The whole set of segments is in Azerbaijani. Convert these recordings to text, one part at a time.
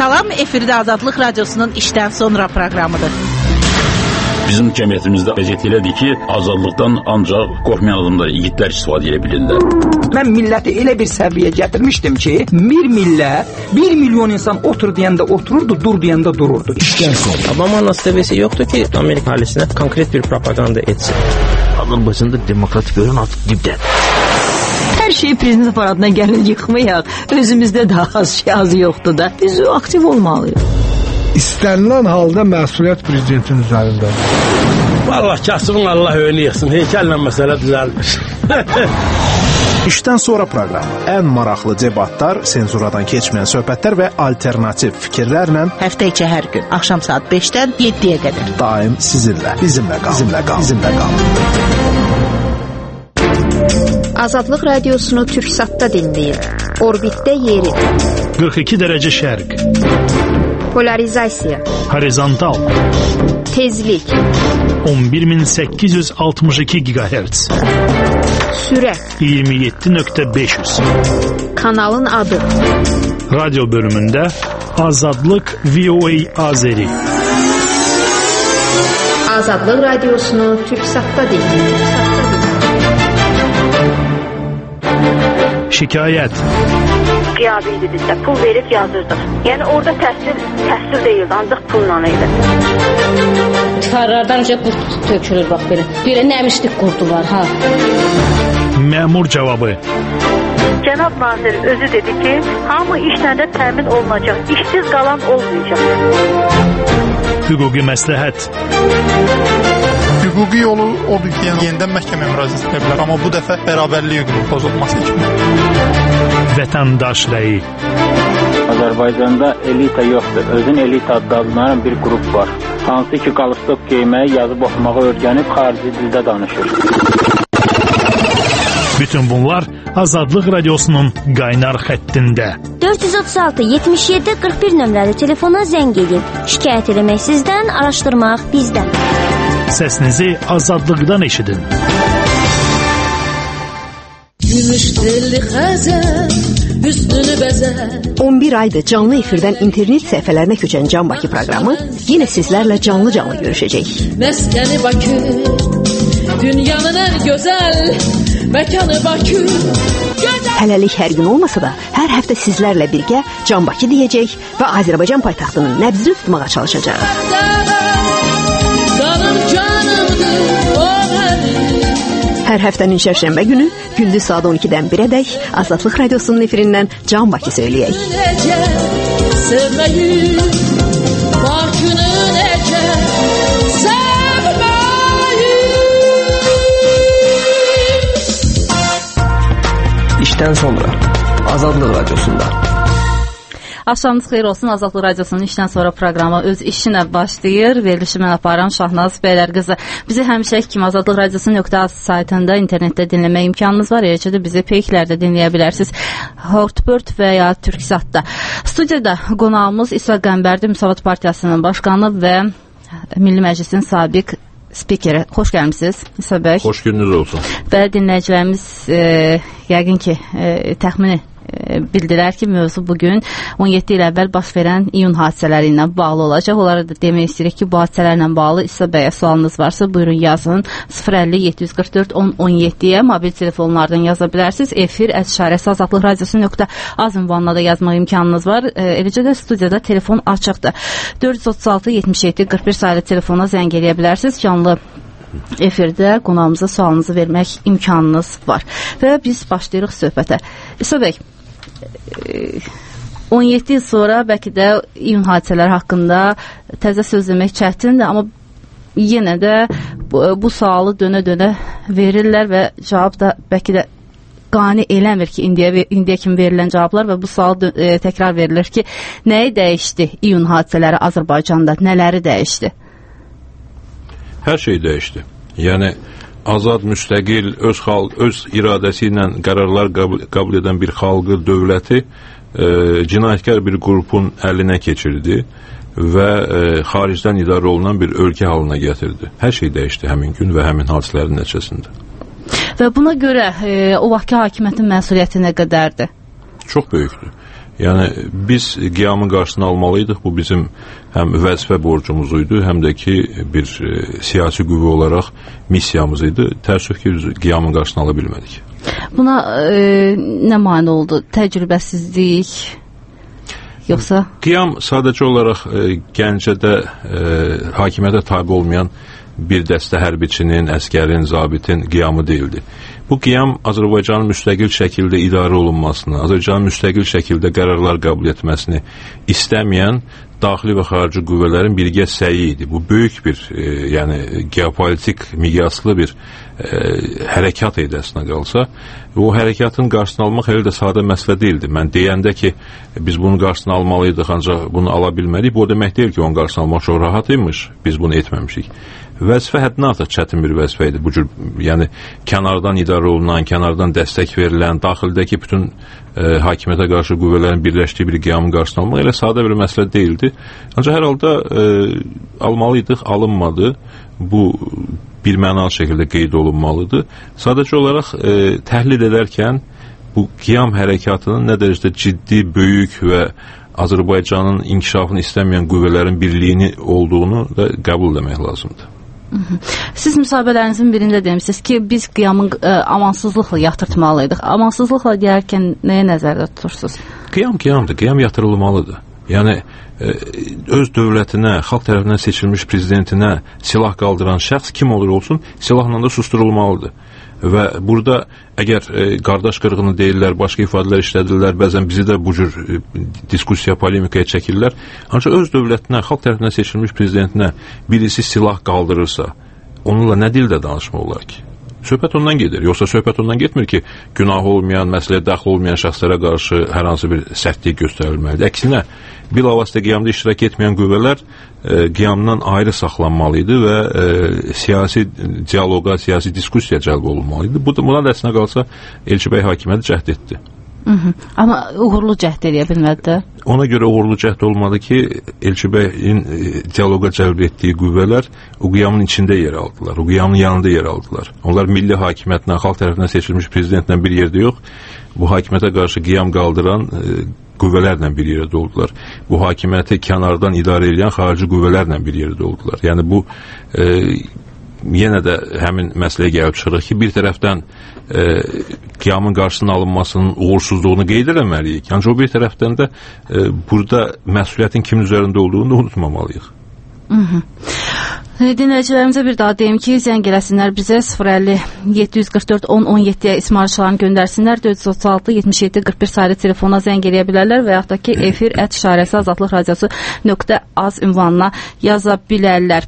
Salam, efirdə Azadlıq Radiosunun işdən sonra proqramıdır. Bizim cəmiyyətimizdə vəziyyət elədir ki, azadlıqdan ancaq qorxmayan adamlar, yiğitlər istifadə edə bilirlər. Mən milləti elə bir səviyyəyə gətirmişdim ki, bir millət, 1 milyon insan otur deyəndə otururdu, dur deyəndə dururdu. İşdən sonra. Obama'nın istəvəsi yoxdur ki, Amerika əhalisinə konkret bir propaganda etsin. Azərbaycanda demokratik görən artıq dibdədir. Hər şeyi prezident aparatına gəlin yıxmayaq. Özümüzdə də az yoxdur da. Biz aktiv olmalıyıq. İstənilən halda məsuliyyət prezidentin üzərindədir. Vallahi kasıbın Allah önünü yıxsın. Heykəllə məsələ düzəlmiş. İşdən sonra proqramı. Ən maraqlı debatlar, senzuradan keçməyən söhbətlər və alternativ fikirlərlə Həftə içi hər gün axşam saat 5-dən 7-yə qədər. Daim sizinlə. Bizimlə qalın. Azadlıq Radiosunu Türksatda dinləyin. Orbitdə yeri. 42 dərəcə şərq. Polarizasiya. Horizontal. Tezlik. 11862 GHz. Sürət. 27.500. Kanalın adı. Radyo bölümündə Azadlıq VOA Azeri. Azadlıq Radiosunu Türksatda dinləyin. Şikayət. Qiyabiydi bizdə. Pul verib yazırdıq. Yəni orada təhsil deyildi, ancaq pulla idi. Tikarlardan önce qurt tökülür bax belə. Belə nəmişlik qurdu var ha. Məmur cavabı. Cənab nazir özü dedi ki, hamı işlə də təmin olunacaq. İşsiz qalan olmayacaq. Hüquqi məsləhət. Hüquqi yolu odur ki, yenidən məhkəməyə müraciət edə bilər. Amma bu dəfə bərabərlik hüququnun pozulması kimi. Vətəndaş rəyi. Azərbaycanda elita yoxdur. Özün elita adlanan bir qrup var. Hansı ki, qalstok geyməyi, yazıb oxumağı öyrənib xarici dildə danışır. Bütün bunlar Azadlıq Radiosunun qaynar xəttində. 436-77-41 nömrəli telefona zəng edin. Şikayət eləmək sizdən, araşdırmaq bizdən. Səsinizi azadlıqdan eşidin. Gümüş telli xəzər, üstünü bəzər. 11 aydır canlı efirdən internet səhifələrinə köçən Can Bakı proqramı yenə sizlərlə canlı görüşəcək. Məskəni Bakı, dünyanın ən gözəl məkanı Bakı. Hələlik hər gün olmasa da, hər həftə sizlərlə birgə Can Bakı deyəcək və Azərbaycan paytaxtının nəbzini tutmağa çalışacaq. Hər həftənin şərşənbə günü gündüz saat 12-dən 1-ədək Azadlıq Radiosunun efirindən Can Bakı söyləyək. İşdən sonra Azadlıq Radiosunda. Axşamınız xeyir olsun. Azadlıq Radiosunun işdən sonra proqramı öz işinə başlayır. Verilişi mən aparan Şahnaz Bəylərqızı. Bizi həmişəki kimi Azadlıq Radiosu.az saytında internetdə dinləmə imkanınız var. Eləcə də bizi peyklərdə dinləyə bilərsiniz. Hortbird və ya Türksatda. Studiyada qonağımız İsa Qəmbərdi, Müsavat Partiyasının başqanı və Milli Məclisin sabiq spikeri. Xoş gəlmisiniz İsa bəy. Xoş gününüz olsun. Və dinləyicilərimiz yəqin ki təxmini bildilər ki, mövzu bugün 17 il əvvəl baş verən iyun hadisələri ilə bağlı olacaq. Onlara da demək istəyirik ki, bu hadisələrlə bağlı İsa bəyə sualınız varsa, buyurun yazın. 050-744-10-17-yə mobil telefonlardan yaza bilərsiniz. efir@azadlıqradiosu.az ünvanına da yazmaq imkanınız var. Eləcə də studiyada telefon açıqdır. 436-77-41 sayılı telefona zəng eləyə bilərsiniz. Canlı efirdə qonağımıza sualınızı vermək imkanınız var. Və biz başlayırıq söhbətə. İsa bəy, 17 il sonra bəlkə də iyun hadisələri haqqında təzə söz demək çətindir, amma yenə də bu sualı dönə-dönə verirlər və cavab da bəlkə də qane eləmir ki, indiyə kimi verilən cavablar və bu sual təkrar verilir ki, nəyi dəyişdi iyun hadisələri Azərbaycanda, nələri dəyişdi? Hər şey dəyişdi. Yəni azad, müstəqil, öz iradəsi ilə qərarlar qəbul edən bir xalqı, dövləti cinayətkar bir qrupun əlinə keçirdi və xaricdən idarə olunan bir ölkə halına gətirdi. Hər şey dəyişdi həmin gün və həmin hadisələrin nəticəsində. Və buna görə o vaxtki hakimiyyətin məsuliyyəti nə qədərdir? Çox böyükdür. Yəni biz qiyamın qarşısını almalıydıq. Bu bizim həm vəzifə borcumuz idi, həm də ki bir siyasi qüvvə olaraq missiyamız idi. Təəssüf ki biz qiyamın qarşısını ala bilmədik. Buna nə mane oldu? Təcrübəsizlik yoxsa? Qiyam sadəcə olaraq Gəncədə hakimiyyətə tabe olmayan bir dəstə hərbiçinin, əskərin, zabitin qiyamı deyildi. Bu qiyam Azərbaycanın müstəqil şəkildə idarə olunmasını, Azərbaycanın müstəqil şəkildə qərarlar qəbul etməsini istəməyən daxili və xarici qüvvələrin birgə səyi idi. Bu böyük bir, yəni geopolitik miqyaslı bir hərəkat idi əslində qalsa. O hərəkatın qarşısını almaq elə də sadə məsələ deyildi. Mən deyəndə ki, biz bunun qarşısını almalıydıq, ancaq bunu ala bilmədik. Bu o demək deyil ki, onun qarşısını almaq çox rahat imiş, biz bunu etməmişik. Vəzifə həddindən artıq çətin bir vəzifə idi. Bu cür, yəni kənardan idarə olunan, kənardan dəstək verilən, daxildəki bütün hakimiyyətə qarşı qüvvələrin birləşdiyi bir qiyamın qarşısını almaq elə sadə bir məsələ deyildi. Ancaq hər halda almalıydıq, alınmadı. Bu bir mənalı şəkildə qeyd olunmalıdır. Sadəcə olaraq təhlil edərkən bu qiyam hərəkatının nə dərəcədə ciddi, böyük və Azərbaycanın inkişafını istəməyən qüvvələrin birliyini olduğunu da qəbul etmək lazımdır. Siz müsahibələrinizin birində demişsiniz ki, biz qiyamın amansızlıqla yatırtmalıydıq. Amansızlıqla deyərkən nəyə nəzərdə tutursunuz? Qiyam qiyamdır, qiyam yatırılmalıdır. Yəni, öz dövlətinə, xalq tərəfindən seçilmiş prezidentinə silah qaldıran şəxs kim olur olsun, silahla da susturulmalıdır. Və burada əgər qardaş qırğını deyirlər, başqa ifadələr işlədirlər, bəzən bizi də bu cür diskussiya, polemikaya çəkirlər. Ancaq öz dövlətinə, xalq tərəfindən seçilmiş prezidentinə birisi silah qaldırırsa, onunla nə dildə danışmaq olar ki? Söhbət ondan gedir. Yoxsa söhbət ondan getmir ki, günahı olmayan, məsələyə daxil olmayan şəxslərə qarşı hər hansı bir sərtlik göstərilməlidir. Əksinə, bilavasitə qiyamda iştirak etməyən qüvvələr qiyamdan ayrı saxlanmalıydı və siyasi diyaloqa, siyasi diskussiya cəlb olunmalıydı. Buna da əslində qalsa Elçibəy hakimiyyəti cəhd etdi. Amma uğurlu cəhd edə bilmədi də. Ona görə uğurlu cəhd olmadı ki, Elçibəyin diyaloqa cəlb etdiyi qüvvələr o qiyamın içində yer aldılar, o qiyamın yanında yer aldılar. Onlar milli hakimiyyətlə, xalq tərəfindən seçilmiş prezidentlə bir yerdə yox, bu hakimiyyətə qarşı qiyam qaldıran qüvvələrlə bir yerdə oldular. Bu hakimiyyəti kənardan idarə edən xarici qüvvələrlə bir yerdə oldular. Yəni bu yenə də həmin məsələyə gəlib çıxırıq ki, bir tərəfdən qiyamın qarşısının alınmasının uğursuzluğunu qeyd eləməliyik. Ancaq o bir tərəfdən də burada məsuliyyətin kimin üzərində olduğunu da unutmamalıyıq. Dinləyicilərimizə bir daha deyim ki, zəng eləsinlər bizə 050-744-10-17-yə ismarışlarını göndərsinlər, 436-77-41 sayılı telefona zəng eləyə bilərlər və yaxud da ki, efir@ azadlıq radiosu.az ünvanına yaza bilərlər.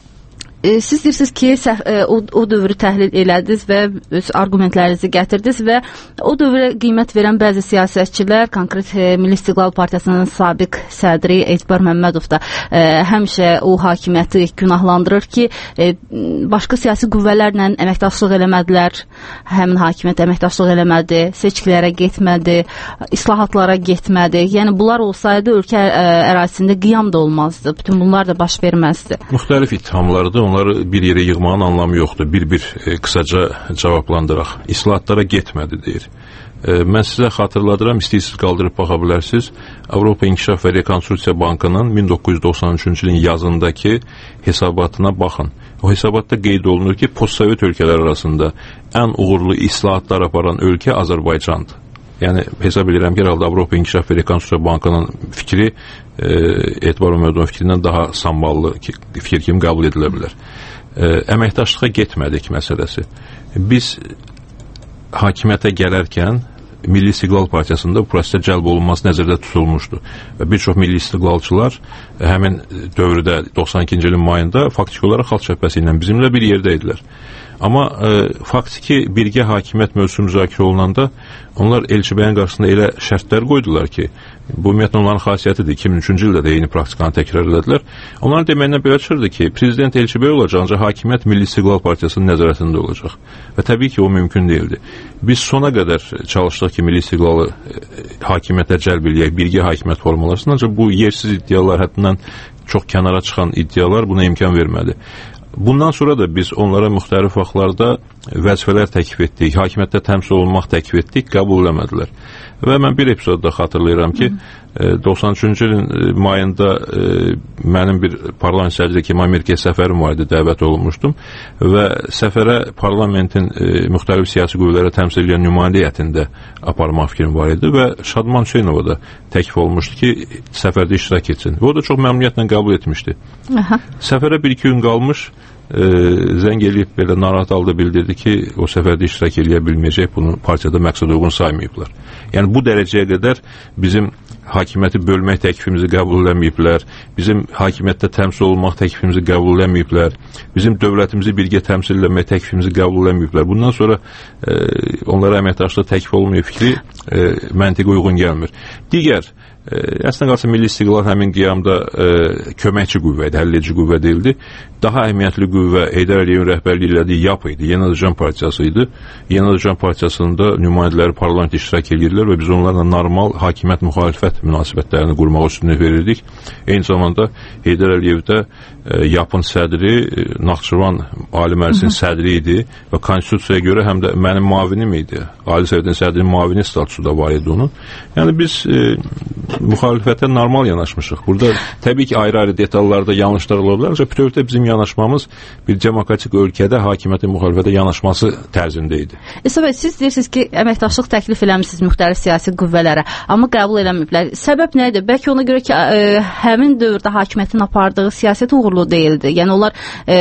Siz deyirsiniz ki, o dövrü təhlil elədiniz və öz argumentlərinizi gətirdiniz və o dövrə qiymət verən bəzi siyasətçilər, konkret Milli İstiqlal Partiyasının sabiq sədri Etibar Məmmədov da həmişə o hakimiyyəti günahlandırır ki, başqa siyasi qüvvələrlə əməkdaşlıq eləmədilər, həmin hakimiyyət əməkdaşlıq eləmədi, seçkilərə getmədi, islahatlara getmədi. Yəni, bunlar olsaydı ölkə ərazisində qiyam da olmazdı, bütün bunlar da baş verməzdi. Müxtəlif ittihamlardır. Onları bir yerə yığmağın anlamı yoxdur. Bir qısaca cavablandıraq. İslahatlara getmədi deyir. Mən sizə xatırladıram, istəyirsiniz qaldırıb baxa bilərsiniz. Avropa İnkişaf və Rekonstruksiya Bankının 1993-cü ilin yazındakı hesabatına baxın. O hesabatda qeyd olunur ki, postsovet ölkələr arasında ən uğurlu islahatlar aparan ölkə Azərbaycandır. Yəni, hesab edirəm ki, herhalde Avropa İnkişaf və Rekonstruksiya Bankının fikri Etibar Məmmədovun fikrindən daha samballı fikir kimi qəbul edilə bilər. Əməkdaşlığa getmədik məsələsi. Biz hakimiyyətə gələrkən Milli İstiqlal Partiyasında bu prosesdə cəlb olunması nəzərdə tutulmuşdu. Və bir çox milli istiqlalçılar həmin dövrdə 92-ci ilin mayında faktik olaraq Xalq Cəbhəsi ilə bizimlə bir yerdə idilər. Amma faktiki birgə hakimiyyət mövzusu müzakirə olunanda onlar Elçibəyin qarşısında elə şərtlər qoydular ki, bu ümumiyyətlə onların xasiyyətidir. 2003-cü ildə də eyni praktikanı təkrar elədilər. Onların deməyindən belə çıxırdı ki, prezident Elçibəy olacaq, ancaq hakimiyyət Milli İstiqlal Partiyasının nəzarətində olacaq. Və təbii ki, o mümkün deyildi. Biz sona qədər çalışdıq ki, Milli İstiqlalı hakimiyyətə cəlb eləyək, birgə hakimiyyət formalaşsın, ancaq bu yersiz iddialar, həddindən çox kənara çıxan iddialar buna imkan vermədi. Bundan sonra da biz onlara müxtəlif vaxtlarda vəzifələr təklif etdik, hakimiyyətdə təmsil olunmaq təklif etdik, qəbul eləmədilər. Və mən bir epizodda xatırlayıram ki, 93-cü ilin mayında mənim bir parlament sədri kimi Amerikaya səfərim var idi, dəvət olunmuşdum və səfərə parlamentin müxtəlif siyasi qüvvələrə təmsil edən nümayəndə heyətində aparmaq fikrim var idi və Şadman Hüseynova da təklif olmuşdu ki, səfərdə iştirak etsin. Və o da çox məmnuniyyətlə qəbul etmişdi. Səfərə 1-2 gün qalmış, zəng eləyib belə narahat halda bildirdi ki, o səfərdə iştirak eləyə bilməyəcək, bunu partiyada məqsəd uyğun saymayıblar. Yəni bu dərəcəyə qədər bizim hakimiyyəti bölmək təklifimizi qəbul eləməyiblər, bizim hakimiyyətdə təmsil olmaq təklifimizi qəbul eləməyiblər, bizim dövlətimizi birgə təmsil eləmək təklifimizi qəbul eləməyiblər. Bundan sonra onlara əməkdaşlıq təklif olmuyor fikri məntiqə uyğun gəlmir. Digər, əslində qalsa Milli İstiqlal həmin qiyamda köməkçi qüvvə idi, həlledici qüvvə deyildi. Daha əhəmiyyətli qüvvə Heydər Əliyevin rəhbərliyi elədiyi YAP idi, Yeni Azərbaycan Partiyası idi. Yeni Azərbaycan Partiyasında nümayəndələri parlament iştirak edirlər və biz onlarla normal hakimiyyət müxalifət münasibətlərini qurmağa üstünlük verirdik. Eyni zamanda Heydər Əliyev də YAP-ın sədri, Naxçıvan Ali Məclisinin sədri idi və konstitusiyaya görə həm də mənim müavinim idi. Ali Sovetin sədrinin müavini statusu da var idi onun. Yəni biz müxalifətə normal yanaşmışıq. Burada təbii ki, ayrı-ayrı detallarda yanlışlar ola bilər, ancaq bütövlükdə bizim yanaşmamız bir demokratik ölkədə hakimiyyətin müxalifətə yanaşması tərzində idi. İsa bəy, siz deyirsiniz ki, əməkdaşlıq təklif eləmişsiniz müxtəlif siyasi qüvvələrə, amma qəbul eləməyiblər. Səbəb nə idi? Bəlkə ona görə ki, həmin dövrdə hakimiyyətin apardığı siyasət uğurlu deyildi. Yəni onlar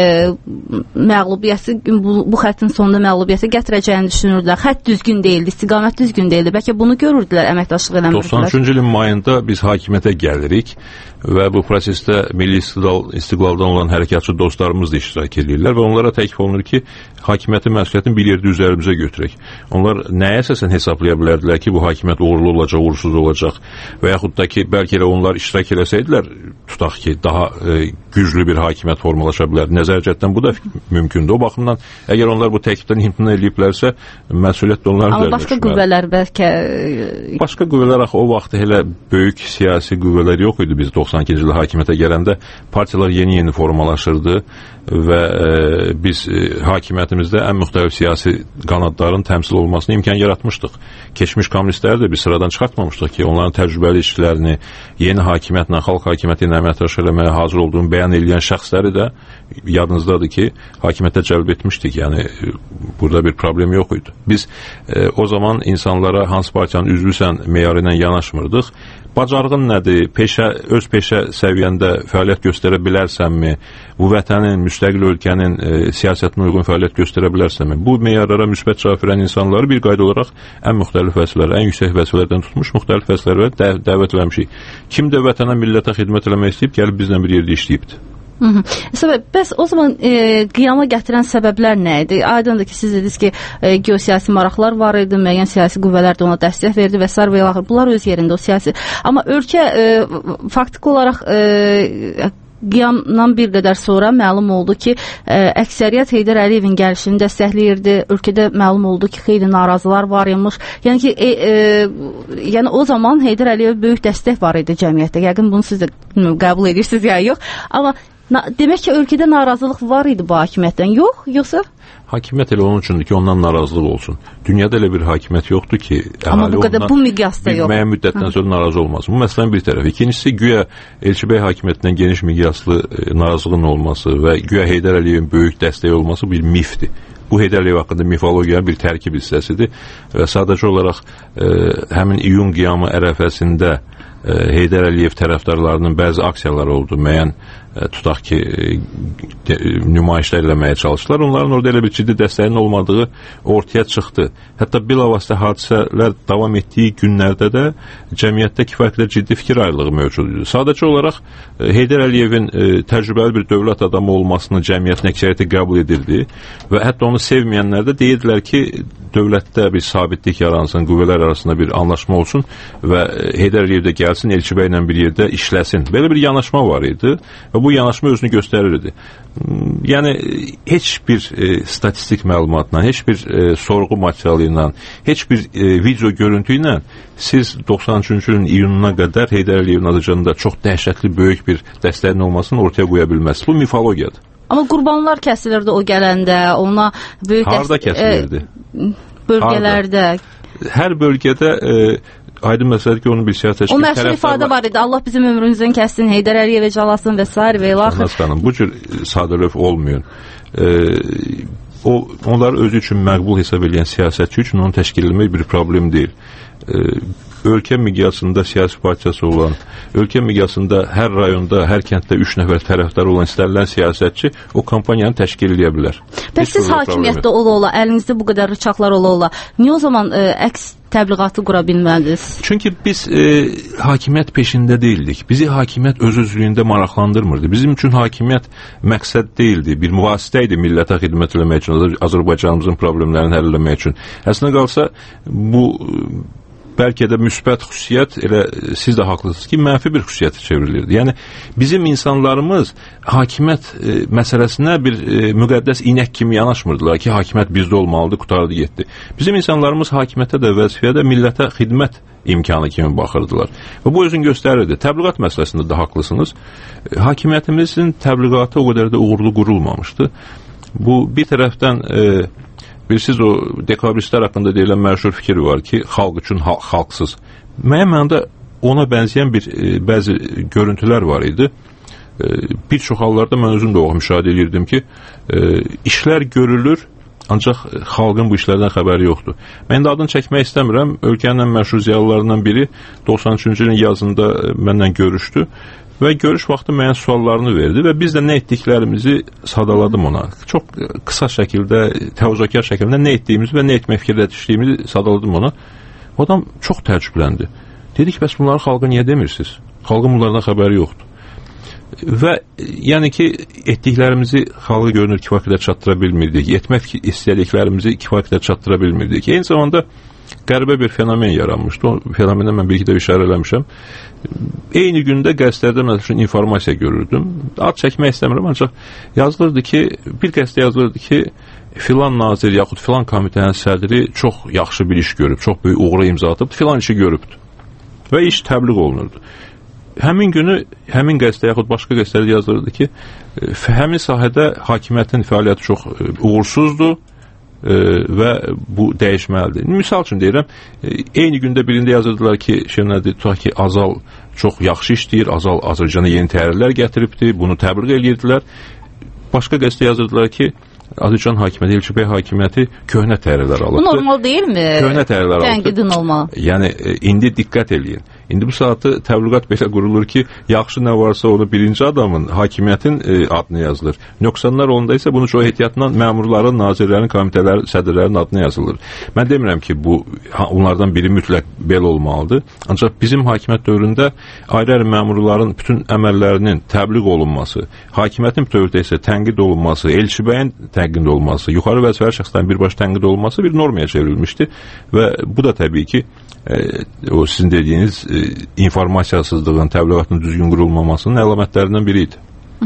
məğlubiyyəti, bu xəttin sonunda məğlubiyyəti gətirəcəyini düşünürdülər. Xətt düzgün deyildi, istiqamət düzgün deyildi. Bəlkə bunu görürdülər, əməkdaşlıq eləməyiblər. 93-cü ilin mayında biz hakimiyyətə gəlirik və bu prosesdə Milli İstiqlaldan olan hərəkatçı dostlarımız da iştirak edirlər və onlara təklif olunur ki, hakimiyyətin məsuliyyətini bir yerdə üzərimizə götürək. Onlar nəyə əsasən hesablaya bilərdilər ki, bu hakimiyyət uğurlu olacaq, uğursuz olacaq və yaxud da ki, bəlkə elə onlar iştirak eləsəydilər, tutaq ki, daha güclü bir hakimiyyət formalaşa bilər. Nəzər cəhətdən bu da mümkündür. O baxımdan, əgər onlar bu təklifdən imtina ediblərsə, məsuliyyət də onların üzərində. Amma başqa qüvvələr bəlkə... Başqa qüvvələr axı o vaxt elə böyük siyasi qüvvələr yox idi. Biz 92-ci ildə hakimiyyətə gələndə partiyalar yeni-yeni formalaşırdı və biz hakimiyyətimizdə ən müxtəlif siyasi qanadların təmsil olmasına imkan yaratmışdıq. Keçmiş kommunistləri də bir sıradan çıxartmamışdıq ki, onların təcrübəli işçilərini yeni hakimiyyətlə, xalq hakimiyyəti ilə əməkdaşlıq eləməyə hazır olduğunu bəyan edən şəxsləri də yadınızdadır ki, hakimiyyətə cəlb etmişdik. Yəni burada bir problem yox idi. Biz o zaman insanlara hansı partiyanın üzvüsən meyarı ilə yanaşmırdıq. Bacarığın nədir? Öz peşə səviyyəndə fəaliyyət göstərə bilərsənmi? Bu vətənin, müstəqil ölkənin siyasətinə uyğun fəaliyyət göstərə bilərsənmi? Bu meyarlara müsbət cavab verən insanları bir qayda olaraq ən müxtəlif vəzifələr, ən yüksək vəzifələrdən tutmuş müxtəlif vəzifələrə dəvət eləmişik. Kim də vətənə, millətə xidmət eləmək istəyib, gəlib bizlə bir yerdə işləyibdir. Bəs o zaman qiyama gətirən səbəblər nə idi? Aydındır ki, siz dediniz ki, geosiyasi maraqlar var idi, müəyyən siyasi qüvvələr də ona dəstək verdi və s. və yaxud bunlar öz yerində o siyasi. Amma ölkə faktiki olaraq qiyamdan bir qədər sonra məlum oldu ki, əksəriyyət Heydər Əliyevin gəlişini dəstəkləyirdi. Ölkədə məlum oldu ki, xeyli narazılar var imiş. Yəni ki, yəni o zaman Heydər Əliyevə böyük dəstək var idi cəmiyyətdə. Yəqin bunu siz də qəbul edirsiniz ya yox. Amma demək ki, ölkədə narazılıq var idi bu hakimiyyətdən, yoxsa? Hakimiyyət elə onun üçündür ki, ondan narazılıq olsun. Dünyada elə bir hakimiyyət yoxdur ki, amma bu qədər bu miqyasda yox. Müəyyən müddətdən sonra narazı olmasın. Bu məsələnin bir tərəfi. İkincisi, güya Elçibəy hakimiyyətindən geniş miqyaslı narazılığın olması və güya Heydər Əliyevin böyük dəstəyi olması bir mifdir. Bu Heydər Əliyev haqqında mifologiyanın bir tərkib hissəsidir və sadəcə olaraq həmin iyun qiyamı ərəfəsində Heydər Əliyev tərəfdarlarının bəzi aksiyaları oldu. Müəyyən tutaq ki, nümayişlər eləməyə çalışdılar. Onların orada elə bir ciddi dəstəyin olmadığı ortaya çıxdı. Hətta bilavasitə hadisələr davam etdiyi günlərdə də cəmiyyətdə kifayət qədər ciddi fikir ayrılığı mövcud idi. Sadəcə olaraq Heydər Əliyevin təcrübəli bir dövlət adamı olmasını cəmiyyətin əksəriyyəti qəbul edildi və hətta onu sevməyənlər də deyirdilər ki, dövlətdə bir sabitlik yaransın, qüvvələr arasında bir anlaşma olsun və Heydər Əliyev də gəlsin, Elçibəy ilə bir yerdə işləsin. Belə bir yanaşma var idi və bu yanaşma özünü göstərirdi. Yəni, heç bir statistik məlumatla, heç bir sorğu materialı ilə, heç bir video görüntü ilə siz 93-cü ilin iyununa qədər Heydər Əliyevin Azərbaycanda çox dəhşətli böyük bir dəstəyin olmasını ortaya qoya bilməz. Bu mifologiyadır. Amma qurbanlar kəsilirdi o gələndə, ona böyük harda kəsilirdi? Bölgələrdə. Hər bölgədə aydın məsələdir ki, onun bir siyasətçi o məşhur ifadə var idi. Allah bizim ömrümüzdən kəssin, Heydər Əliyevə calasın və s. və ilaxır. Xanım, bu cür sadəlöv olmuyor. Onlar özü üçün məqbul hesab edən siyasətçi üçün onun təşkil etmək bir problem deyil. Ölkə miqyasında siyasi partiyası olan, ölkə miqyasında hər rayonda, hər kənddə 3 nəfər tərəfdar olan istənilən siyasətçi o kampaniyanı təşkil edə bilər. Bəs siz hakimiyyətdə ola-ola, əlinizdə bu qədər rıçaqlar ola-ola, niyə o zaman əks təbliğatı qura bilmədiniz? Çünki biz hakimiyyət peşində deyildik. Bizi hakimiyyət öz-özlüyündə maraqlandırmırdı. Bizim üçün hakimiyyət məqsəd deyildi, bir müvasitə idi millətə xidmət eləmək üçün, Azərbaycanımızın problemlərini həll etmək üçün. Əslində qalsa, bu bəlkə də müsbət xüsusiyyət, elə siz də haqlısınız ki, mənfi bir xüsusiyyətə çevrilirdi. Yəni, bizim insanlarımız hakimiyyət məsələsinə bir müqəddəs inək kimi yanaşmırdılar ki, hakimiyyət bizdə olmalıdır, qutardı, getdi. Bizim insanlarımız hakimiyyətə də, vəzifəyə də, millətə xidmət imkanı kimi baxırdılar. Və bu özünü göstərirdi. Təbliğat məsələsində də haqlısınız. Hakimiyyətimizin təbliğatı o qədər də uğurlu qurulmamışdı. Bu, bir tərəfdən bilirsiniz, o dekabristlər haqqında deyilən məşhur fikir var ki, xalq üçün xalqsız. Mənim mənimdə ona bənzəyən bəzi görüntülər var idi. Bir çox hallarda mən özüm də o müşahidə edirdim ki, işlər görülür, ancaq xalqın bu işlərdən xəbəri yoxdur. Mən də adını çəkmək istəmirəm. Ölkənin ən məşhur ziyalılarından biri 93-cü ilin yazında mənlə görüşdü və görüş vaxtı mənə suallarını verdi və biz də nə etdiklərimizi sadaladım ona. Çox qısa şəkildə, təvazökar şəkildə nə etdiyimizi və nə etmək fikirlə düşdüyümüzü sadaladım ona. O adam çox təəccübləndi. Dedi ki, bəs bunları xalqa niyə demirsiniz? Xalqın bunlardan xəbəri yoxdur. Və yəni ki, etdiklərimizi xalqa görünür kifayət qədər çatdıra bilmirdik. Etmək istədiklərimizi kifayət qədər çatdıra bilmirdik. Eyni zamanda qəribə bir fenomen yaranmışdı. O fenomena mən bir-iki də işarə eləmişəm. Eyni gündə qəzetlərdə məsəl üçün informasiya görürdüm. Ad çəkmək istəmirəm, ancaq yazılırdı ki, bir qəzetdə yazılırdı ki, filan nazir yaxud filan komitənin sədri çox yaxşı bir iş görüb, çox böyük uğura imza atıb, filan işi görübdür. Və iş təbliğ olunurdu. Həmin günü, həmin qəzetdə yaxud başqa qəzetlərdə yazılırdı ki, həmin sahədə hakimiyyətin fəaliyyəti çox uğursuzdur və bu dəyişməlidir. Misal üçün deyirəm, eyni gündə birində yazırdılar ki, tutaq ki, Azal çox yaxşı işləyir, Azal Azərbaycana yeni təyyarələr gətiribdir, bunu təbliğ edirdilər. Başqa qəzetdə yazırdılar ki, Azərbaycan hakimiyyəti, Elçi bəy hakimiyyəti köhnə təyyarələr alıbdır. Bu normal deyilmi? Köhnə təyyarələr alıbdır. Tənqidin olmalı. Yəni, indi diqqət eləyin. İndi bu saatı təbliğat belə qurulur ki, yaxşı nə varsa onu birinci adamın, hakimiyyətin adını yazılır. Nöqsanlar onda isə bunu çox ehtiyatla məmurların, nazirlərin, komitələrin, sədrlərin adını yazılır. Mən demirəm ki, bu onlardan biri mütləq belə olmalıdır. Ancaq bizim hakimiyyət dövründə ayrı-ayrı məmurların bütün əməllərinin təbliğ olunması, hakimiyyətin bütövlükdə isə tənqid olunması, Elçi bəyin tənqid olunması, yuxarı vəzifəli şəxslərin birbaşa tənqid olunması bir normaya çevrilmişdi və bu da təbii ki, o sizin dediyiniz informasiyasızlığın, təbliğatın düzgün qurulmamasının əlamətlərindən biri idi.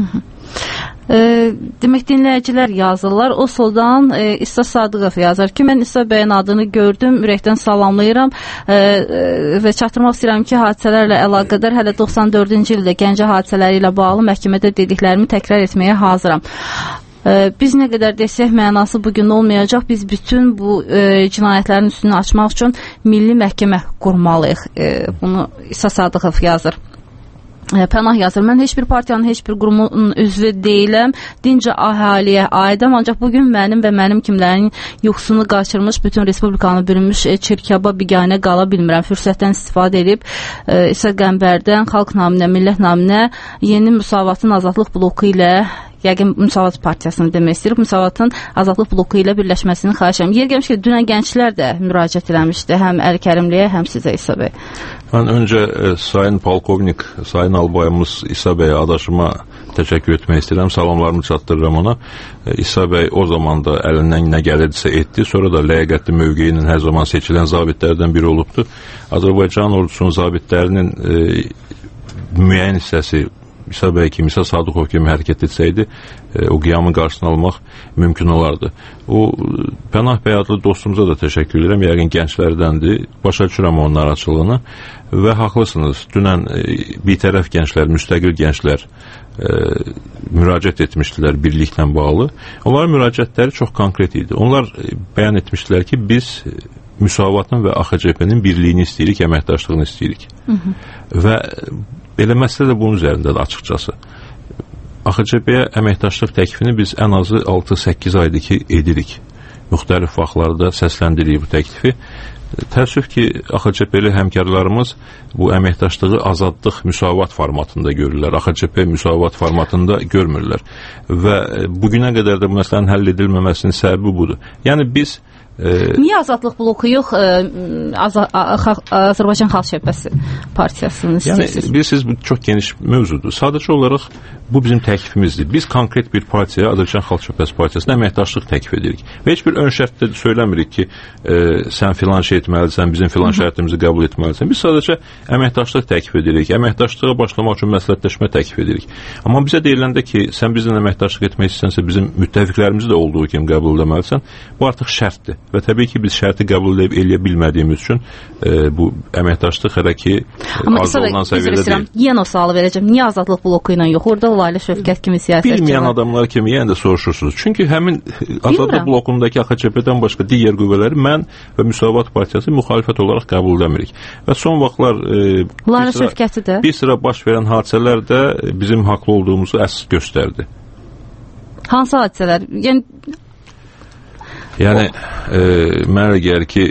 Demək, dinləyicilər yazırlar. O soldan İsa Sadıqov yazır ki, mən İsa bəyin adını gördüm, ürəkdən salamlayıram və çatdırmaq istəyirəm ki, hadisələrlə əlaqədar hələ 94-cü ildə Gəncə hadisələri ilə bağlı məhkəmədə dediklərimi təkrar etməyə hazıram. Biz nə qədər desək mənası bugün olmayacaq. Biz bütün bu cinayətlərin üstünü açmaq üçün milli məhkəmə qurmalıyıq. Bunu İsa Sadıqov yazır. Pənah yazır. Mən heç bir partiyanın, heç bir qurumun üzvü deyiləm. Dincə əhaliyə aidəm. Ancaq bugün mənim və mənim kimlərin yuxusunu qaçırmış, bütün respublikanı bürünmüş çirkaba biganə qala bilmirəm. Fürsətdən istifadə edib İsa Qəmbərdən xalq naminə, millət naminə yeni Müsavatın Azadlıq bloku ilə, yəqin Müsavat partiyasını demək istəyirəm, Müsavatın Azadlıq bloku ilə birləşməsini xahiş edirəm. Yer gəlmiş ki, dünən gənclər də müraciət eləmişdi, həm Əli-Kərimliyə, həm sizə İsa bəy. Mən öncə sayın polkovnik, sayın albayımız İsa bəyə, adaşıma təşəkkür etmək istəyirəm, salamlarımı çatdırıram ona. İsa bəy o zaman da əlindən nə gəlirdisə etdi, sonra da ləyaqətli mövqeyi ilə hər zaman seçilən zabitlərdən biri olubdur. Azərbaycan ordusunun zabitlərinin müəyyən hissəsi İsa bəy kimi, İsa Sadıqov kimi hərəkət etsəydi, o qiyamın qarşısını almaq mümkün olardı. O, Pənah bəy adlı dostumuza da təşəkkür edirəm, yəqin gənclərdəndir, başa düşürəm onun narahatçılığını və haqlısınız, dünən bir tərəf gənclər, müstəqil gənclər müraciət etmişdilər birliklə bağlı. Onların müraciətləri çox konkret idi. Onlar bəyan etmişdilər ki, biz müsavatın və AXCP-nin birliyini istəyirik, əməkdaşlığını istəyirik. Və belə məsələ də bunun üzərindədir açıqcası. AXCP-yə əməkdaşlıq təklifini biz ən azı 6-8 aydır ki, edirik. Müxtəlif vaxtlarda səsləndiririk bu təklifi. Təəssüf ki, AXCP-li həmkarlarımız bu əməkdaşlığı azadlıq müsavat formatında görürlər. AXCP müsavat formatında görmürlər. Və bugünə qədər də bu məsələnin həll edilməməsinin səbəbi budur. Yəni biz niyə azadlıq bloku yox, Azərbaycan Xalq Cəbhəsi partiyasını istəyirsiniz? Yəni, bilirsiniz, bu çox geniş mövzudur. Sadəcə olaraq bu bizim təklifimizdir. Biz konkret bir partiyaya, Azərbaycan Xalq Cəbhəsi partiyasına əməkdaşlıq təklif edirik. Və heç bir ön şərtdə söyləmirik ki, sən filan şey etməlisən, bizim filan şərtimizi qəbul etməlisən. Biz sadəcə əməkdaşlıq təklif edirik. Əməkdaşlığa başlamaq üçün məsləhətləşmə təklif edirik. Amma bizə deyiləndə ki, sən bizlə əməkdaşlıq etmək istəsən, bizim müttəfiqlərimizi də olduğu kimi qəbul etməlisən, bu artıq şərtdir. Və təbii ki, biz şərti qəbul edə bilmədiyimiz üçün bu əməkdaşlıq hələ ki arzu olunan səviyyədə deyil. Yenə o sualı verəcəm. Niyə azadlıq bloku ilə yox? Orada Lalə Şövkət kimi siyasətçi bilməyən adamlar kimi yenə də soruşursunuz. Çünki həmin azadlıq blokundakı AXCP-dən başqa digər qüvvələri mən və Müsavat partiyası müxalifət olaraq qəbul etmirik. Və son vaxtlar Lalə Şövkəti də bir sıra baş verən hadisələr də bizim haqlı olduğumuzu əsas göstərdi. Hansı hadisələr? Yəni mənə gəlir ki,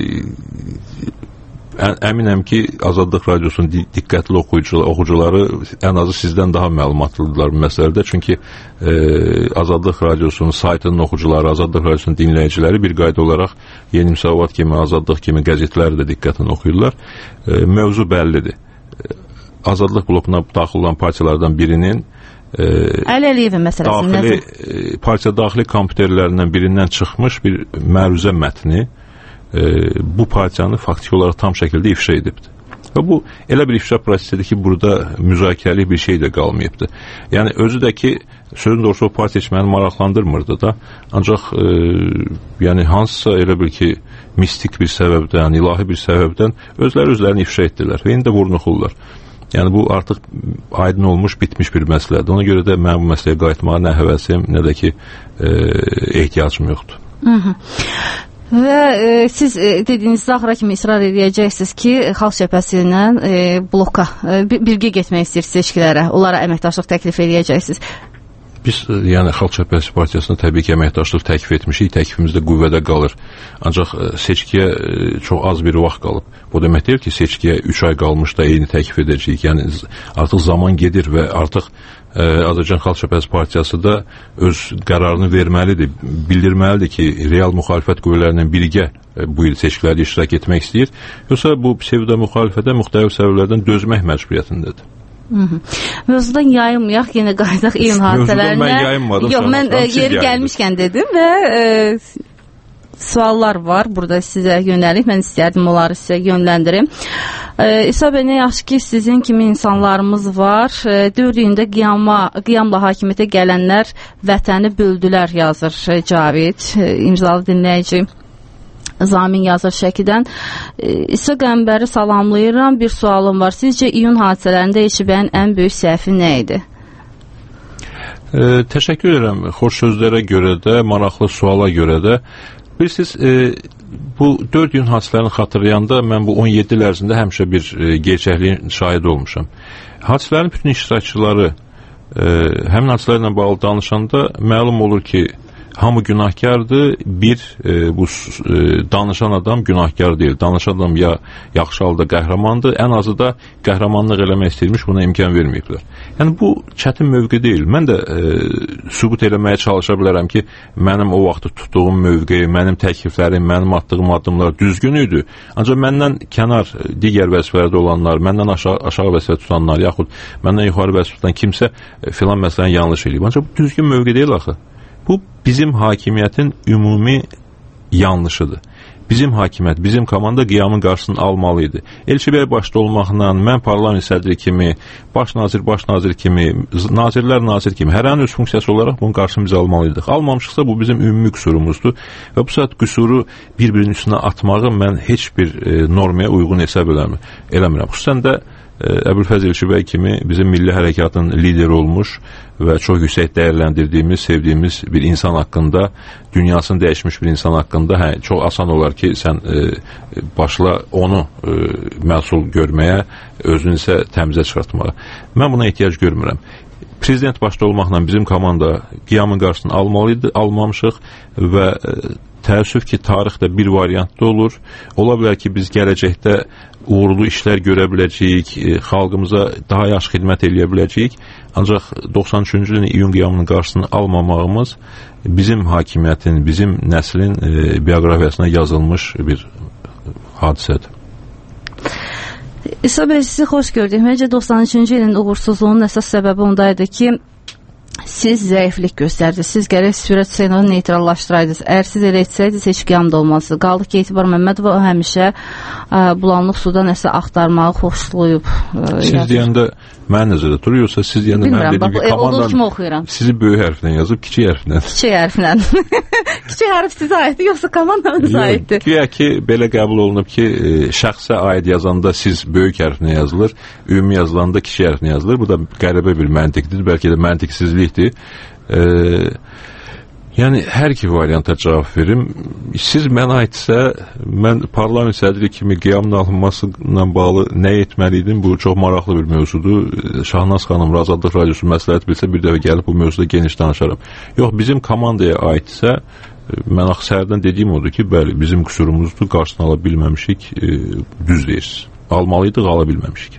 əminəm ki, Azadlıq Radiosunun diqqətli oxucuları ən azı sizdən daha məlumatlıdırlar bu məsələdə. Çünki Azadlıq Radiosunun saytının oxucuları, Azadlıq Radiosunun dinləyiciləri bir qayda olaraq Yeni Müsavat kimi, Azadlıq kimi qəzetləri də diqqətlə oxuyurlar. Mövzu bəllidir. Azadlıq blokuna daxil olan partiyalardan birinin Əli Əliyevin məsələsi nədir? Partiya daxili kompüterlərindən birindən çıxmış bir məruzə mətni bu partiyanı faktiki olaraq tam şəkildə ifşa edibdir. Və bu elə bir ifşa prosesidir ki, burada müzakirəli bir şey də qalmayıbdır. Yəni özü də ki, sözün doğrusu o partiya heç məni maraqlandırmırdı da, ancaq yəni hansısa elə bir ki, mistik bir səbəbdən, ilahi bir səbəbdən özlərini ifşa etdilər və indi də vurnuxurlar. Yəni bu artıq aydın olmuş, bitmiş bir məsələdir. Ona görə də mən bu məsələyə qayıtmağa nə həvəsim, nə də ki ehtiyacım yoxdur. Və siz dediyinizdə axıra kimi israr edəcəksiniz ki, Xalq Cəbhəsi ilə bloka birgə getmək istəyirsiniz seçkilərə, onlara əməkdaşlıq təklif edəcəksiniz. Biz, yəni Xalq Cəbhəsi partiyasına təbii ki, əməkdaşlıq təklif etmişik, təklifimiz də qüvvədə qalır. Ancaq seçkiyə çox az bir vaxt qalıb. Bu demək deyil ki, seçkiyə 3 ay qalmış da eyni təklif edəcəyik. Yəni artıq zaman gedir və artıq Azərbaycan Xalq Cəbhəsi partiyası da öz qərarını verməlidir, bildirməlidir ki, real müxalifət qüvvələrinin birgə bu il seçkilərdə iştirak etmək istəyir. Yoxsa bu psevdo müxalifətə müxtəlif səbəblərdən dözmək məcburiyyətindədir. Mövzudan yayınmayaq, yenə qayıdaq iyun hadisələrinə. Mövzudan mən yayınmadım. Yox, mən yeri gəlmişkən dedim və suallar var burada sizə yönəlik. Mən istərdim onları sizə yönləndirim. İsa bəy, nə yaxşı ki, sizin kimi insanlarımız var. 4 ildə qiyamla hakimiyyətə gələnlər vətəni böldülər, yazır Cavid, imzalı dinləyici. Zamin yazır Şəkidən. İsa Qəmbəri salamlayıram. Bir sualım var. Sizcə iyun hadisələrində HDP-nin ən böyük səhvi nə idi? Təşəkkür edirəm. Xoş sözlərə görə də, maraqlı suala görə də. Bilirsiniz, bu 4 iyun hadisələrini xatırlayanda mən bu 17 il ərzində həmişə bir gerçəkliyin şahidi olmuşam. Hadisələrin bütün iştirakçıları həmin hadisələrlə bağlı danışanda məlum olur ki, hamı günahkardır, bu danışan adam günahkar deyil. Danışan adam ya yaxşı halda qəhrəmandır, ən azı da qəhrəmanlıq eləmək istəyirmiş, buna imkan verməyiblər. Yəni bu çətin mövqe deyil. Mən də sübut eləməyə çalışa bilərəm ki, mənim o vaxtı tutduğum mövqe, mənim təkliflərim, mənim attığım addımlar düzgün idi. Ancaq məndən kənar digər vəzifələrdə olanlar, məndən aşağı vəzifə tutanlar, yaxud məndən yuxarı vəzifə tutan kimsə filan məsələni yanlış eləyib. Ancaq bu düzgün mövqe deyil axı. Bu bizim hakimiyyətin ümumi yanlışıdır. Bizim hakimiyyət, bizim komanda qiyamın qarşısını almalıydı. Elçi bəy başda olmaqla, mən parlament sədri kimi, baş nazir kimi, nazir kimi, hər an öz funksiyası olaraq bunun qarşısını biz almalıydıq. Almamışıqsa bu bizim ümumi qüsurumuzdur və bu saat qüsuru bir-birinin üstünə atmağı mən heç bir normaya uyğun hesab eləmirəm. Xüsusən də Əbülfəz Elçibəy kimi bizim milli hərəkatın lideri olmuş və çox yüksək dəyərləndirdiyimiz, sevdiyimiz bir insan haqqında, dünyasını dəyişmiş bir insan haqqında çox asan olar ki, sən başla onu məsul görməyə, özünü isə təmizə çıxartmağa. Mən buna ehtiyac görmürəm. Prezident başda olmaqla bizim komanda qiyamın qarşısını almamışıq və təəssüf ki, tarixdə bir variantda olur. Ola bilər ki, biz gələcəkdə uğurlu işlər görə biləcəyik, xalqımıza daha yaxşı xidmət eləyə biləcəyik. Ancaq 93-cü ilin iyun qiyamının qarşısını almamağımız bizim hakimiyyətin, bizim nəslin bioqrafiyasına yazılmış bir hadisədir. İsa bəy, sizi xoş gördük. Məncə 93-cü ilin uğursuzluğunun əsas səbəbi ondaydı ki, siz zəiflik göstərdiniz. Siz gərək Sürət Hüseynovu neytrallaşdıraydınız. Əgər siz elə etsəydiniz, heç qiyamda olmazdı. Qaldı ki, Etibar Məmmədova o həmişə bulanlıq suda nəsə axtarmağı xoşlayıb. Siz deyəndə mən nəzərdə durur, yoxsa siz deyəndə mən dediyim ki, komandan sizi böyük hərflə yazıb, kiçik hərflə. Kiçik hərflə. Kiçik hərf sizə aiddir, yoxsa komandanıza aiddir? Güya ki, belə qəbul olunub ki, şəxsə aid yazanda siz böyük hərflə yazılır, ümumi yazılanda kiçik hərflə yazılır. Bu da qəribə bir məntiqdir, bəlkə də məntiqsizlikdir. Yəni, hər iki varianta cavab verim. Siz mənə aidsə, mən parlament sədri kimi qiyamın alınmasıyla bağlı nə etməliydim? Bu çox maraqlı bir mövzudur. Şahnaz xanım Azadlıq Radiosu məsləhət bilsə, bir dəfə gəlib bu mövzuda geniş danışarım. Yox, bizim komandaya aidsə, mən səhərdən dediyim odur ki, bəli, bizim qüsurumuzdur, qarşısını ala bilməmişik, düz deyirsiniz. Almalıydıq, ala bilməmişik.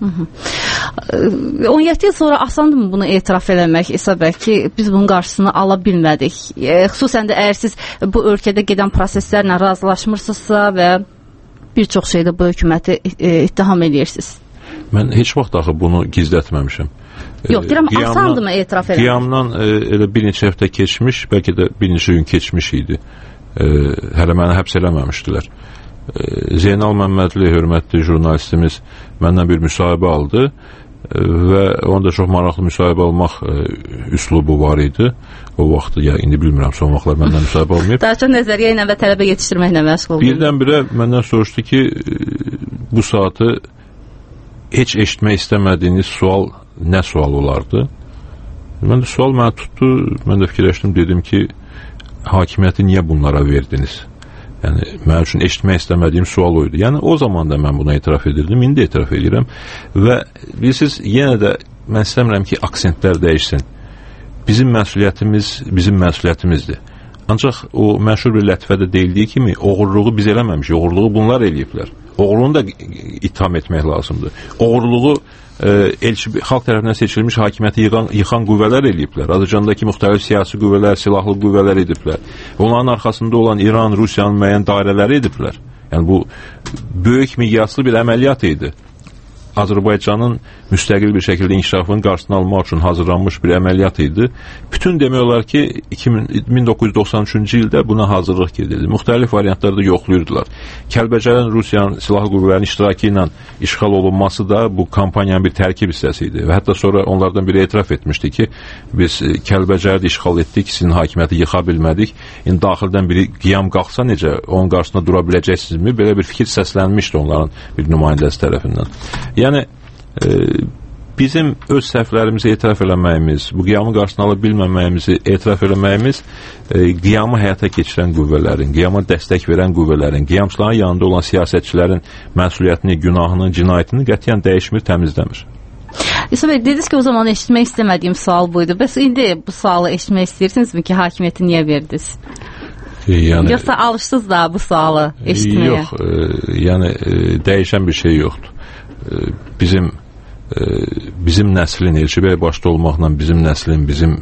17 yıl sonra asandırmı bunu etiraf eləmək, İsa bəy, ki, biz bunun qarşısını ala bilmədik? Xüsusən də əgər siz bu ölkədə gedən proseslərlə razılaşmırsınızsa və bir çox şeydə bu hökuməti ittiham edirsiniz. Mən heç vaxt axı bunu gizlətməmişim. Yox, deyirəm, asandırmı etiraf eləmək? Qiyamdan elə bir neçə həftə keçmiş, bəlkə də bir neçə gün keçmiş idi. Hələ məni həbs eləməmişdilər. Zeynal Məmmədli, hörmətli jurnalistimiz, məndən bir müsahibə aldı və onda çox maraqlı müsahibə almaq üslubu var idi. O vaxtı, ya indi bilmirəm, son vaxtlar məndən müsahibə olmayıb. Daha çox nəzəriyyə ilə və tələbə yetişdirməklə məşğul oldu. Birdən-birə məndən soruşdu ki, bu saatı heç eşitmək istəmədiyiniz sual nə sual olardı? Mən də sual mənə tutdu, mən də fikirləşdim, dedim ki, hakimiyyəti niyə bunlara verdiniz? Yəni, mənim üçün eşitmək istəmədiyim sual oydu. Yəni, o zaman da mən buna etiraf edirdim, indi etiraf edirəm və bilirsiniz, yenə də mən istəmirəm ki, aksentlər dəyişsin. Bizim məsuliyyətimizdir. Ancaq o məşhur bir lətifədə deyildiyi kimi, oğurluğu biz eləməmişik, oğurluğu bunlar eləyiblər. Oğurluğunu da itham etmək lazımdır. Oğurluğu xalq tərəfindən seçilmiş hakimiyyəti yıxan qüvvələr eləyiblər. Azərbaycandakı müxtəlif siyasi qüvvələr, silahlı qüvvələr ediblər. Onların arxasında olan İran, Rusiyanın müəyyən dairələri ediblər. Yəni, bu böyük miqyaslı bir əməliyyat idi. Azərbaycanın müstəqil bir şəkildə inkişafının qarşısını almaq üçün hazırlanmış bir əməliyyat idi. Bütün demək olar ki, 1993-cü ildə buna hazırlıq gedildi. Müxtəlif variantlarda yoxlayırdılar. Kəlbəcərin Rusiyanın silahlı qüvvələrin iştirakı ilə işğal olunması da bu kampaniyanın bir tərkib hissəsi idi. Və hətta sonra onlardan biri etiraf etmişdi ki, biz Kəlbəcəri işğal etdik, sizin hakimiyyəti yıxa bilmədik. İndi daxildən biri qiyam qalxsa necə, onun qarşısında dura biləcəksinizmi? Belə bir fikir səslənmişdi onların bir nümayəndəsi tərəfindən. Yəni, bizim öz səhvlərimizi etiraf eləməyimiz, bu qiyamı qarşısını ala bilməməyimizi etiraf eləməyimiz qiyamı həyata keçirən qüvvələrin, qiyama dəstək verən qüvvələrin, qiyamçıların yanında olan siyasətçilərin məsuliyyətini, günahını, cinayətini qətiyyən dəyişmir, təmizləmir. İsa bəy, dediniz ki, o zaman eşitmək istəmədiyim sual buydu. Bəs indi bu sualı eşitmək istəyirsinizmi ki, hakimiyyəti niyə verdiniz? Yəni, yoxsa alışdınız da bu sualı eşitməyə? Yox, yəni dəyişən bir şey yoxdur. Bizim nəslin, Elçibəy başda olmaqla bizim nəslin, bizim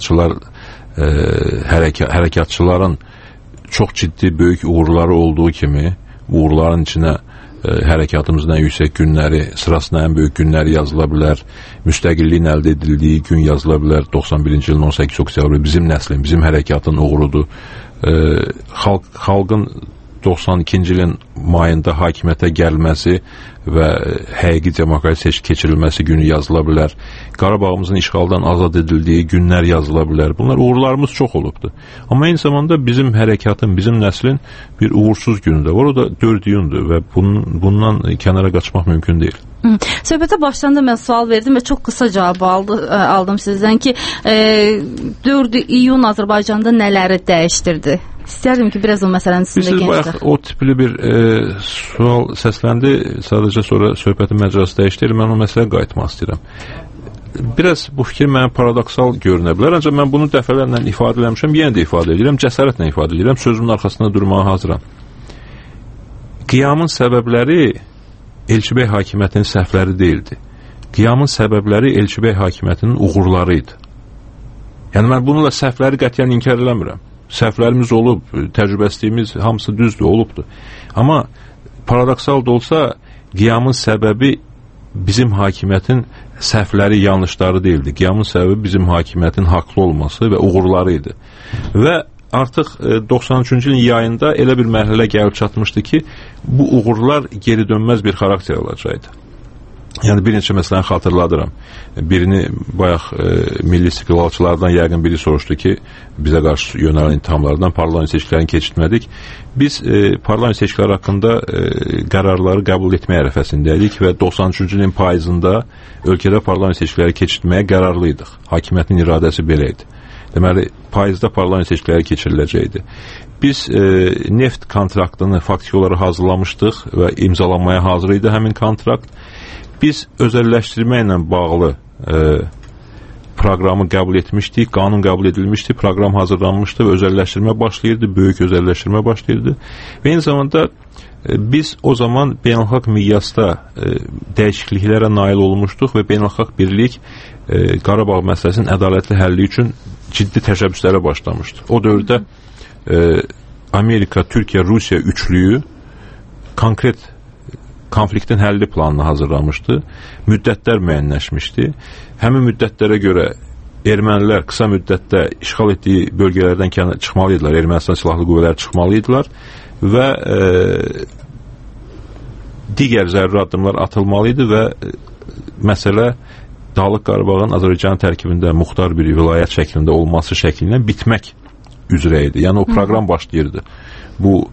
hərəkatçıların çox ciddi böyük uğurları olduğu kimi, uğurların içinə hərəkatımızın ən yüksək günləri, sırasına ən böyük günləri yazıla bilər, müstəqilliyin əldə edildiyi gün yazıla bilər, 91-ci ilin 18 oktyabr bizim nəslin, bizim hərəkatın uğurudur. Xalqın 92-ci ilin mayında hakimiyyətə gəlməsi və həqiqi demokratik seçki keçirilməsi günü yazıla bilər. Qarabağımızın işğaldan azad edildiyi günlər yazıla bilər. Bunlar uğurlarımız çox olubdur. Amma eyni zamanda bizim hərəkatın, bizim nəslin bir uğursuz günü də var. O da 4 iyundur və bundan kənara qaçmaq mümkün deyil. Söhbətə başlayanda mən sual verdim və çox qısa cavab aldım sizdən ki, 4 iyun Azərbaycanda nələri dəyişdirdi? İstərdim ki, biraz o məsələnin üstündə gençdir. Bayaq o tipli bir sual səsləndi, sadəcə sonra söhbətin məcrası dəyişdir, mən o məsələyə qayıtmaq istəyirəm. Biraz bu fikir mənə paradoksal görünə bilər, ancaq mən bunu dəfələrlə ifadə eləmişəm, yenə də ifadə edirəm, cəsarətlə ifadə edirəm, sözümün arxasında durmağa hazıram. Qiyamın səbəbləri Elçibəy hakimiyyətinin səhvləri deyildi. Qiyamın səbəbləri Elçibəy hakimiyyətinin uğurları idi. Yəni mən bununla səhvləri qətiyyən inkar eləmirəm. Səhvlərimiz olub, təcrübəsizliyimiz hamısı düzdür, olubdur. Amma paradoksal da olsa, qiyamın səbəbi bizim hakimiyyətin səhvləri, yanlışları deyildi. Qiyamın səbəbi bizim hakimiyyətin haqlı olması və uğurları idi. Və artıq 93-cü ilin yayında elə bir mərhələ gəlib çatmışdı ki, bu uğurlar geri dönməz bir xarakter alacaqdı. Yəni bir neçə məsələni xatırladıram. Birini bayaq milli istiqlalçılardan yəqin biri soruşdu ki, bizə qarşı yönələn ittihamlardan parlament seçkilərini keçirtmədik. Biz parlament seçkiləri haqqında qərarları qəbul etmək ərəfəsindəydik və 93-cü ilin payızında ölkədə parlament seçkiləri keçirtməyə qərarlıydıq. Hakimiyyətin iradəsi belə idi. Deməli, payızda parlament seçkiləri keçiriləcəkdi. Biz neft kontraktını faktiki olaraq hazırlamışdıq və imzalanmaya hazır idi həmin kontrakt. Biz özəlləşdirmə ilə bağlı proqramı qəbul etmişdik, qanun qəbul edilmişdi, proqram hazırlanmışdı və özəlləşdirmə başlayırdı, böyük özəlləşdirmə başlayırdı. Və eyni zamanda biz o zaman beynəlxalq miqyasda dəyişikliklərə nail olmuşduq və beynəlxalq birlik Qarabağ məsələsinin ədalətli həlli üçün ciddi təşəbbüslərə başlamışdı. O dövrdə Amerika, Türkiyə, Rusiya üçlüyü konkret konfliktin həlli planını hazırlamışdı. Müddətlər müəyyənləşmişdi. Həmin müddətlərə görə ermənilər qısa müddətdə işğal etdiyi bölgələrdən çıxmalıydılar. Ermənistan silahlı qüvvələri çıxmalıydılar və digər zəruri addımlar atılmalıydı və məsələ Dağlıq Qarabağın Azərbaycan tərkibində muxtar bir vilayət şəklində olması şəklindən bitmək üzrə idi. Yəni o proqram başlayırdı. Bu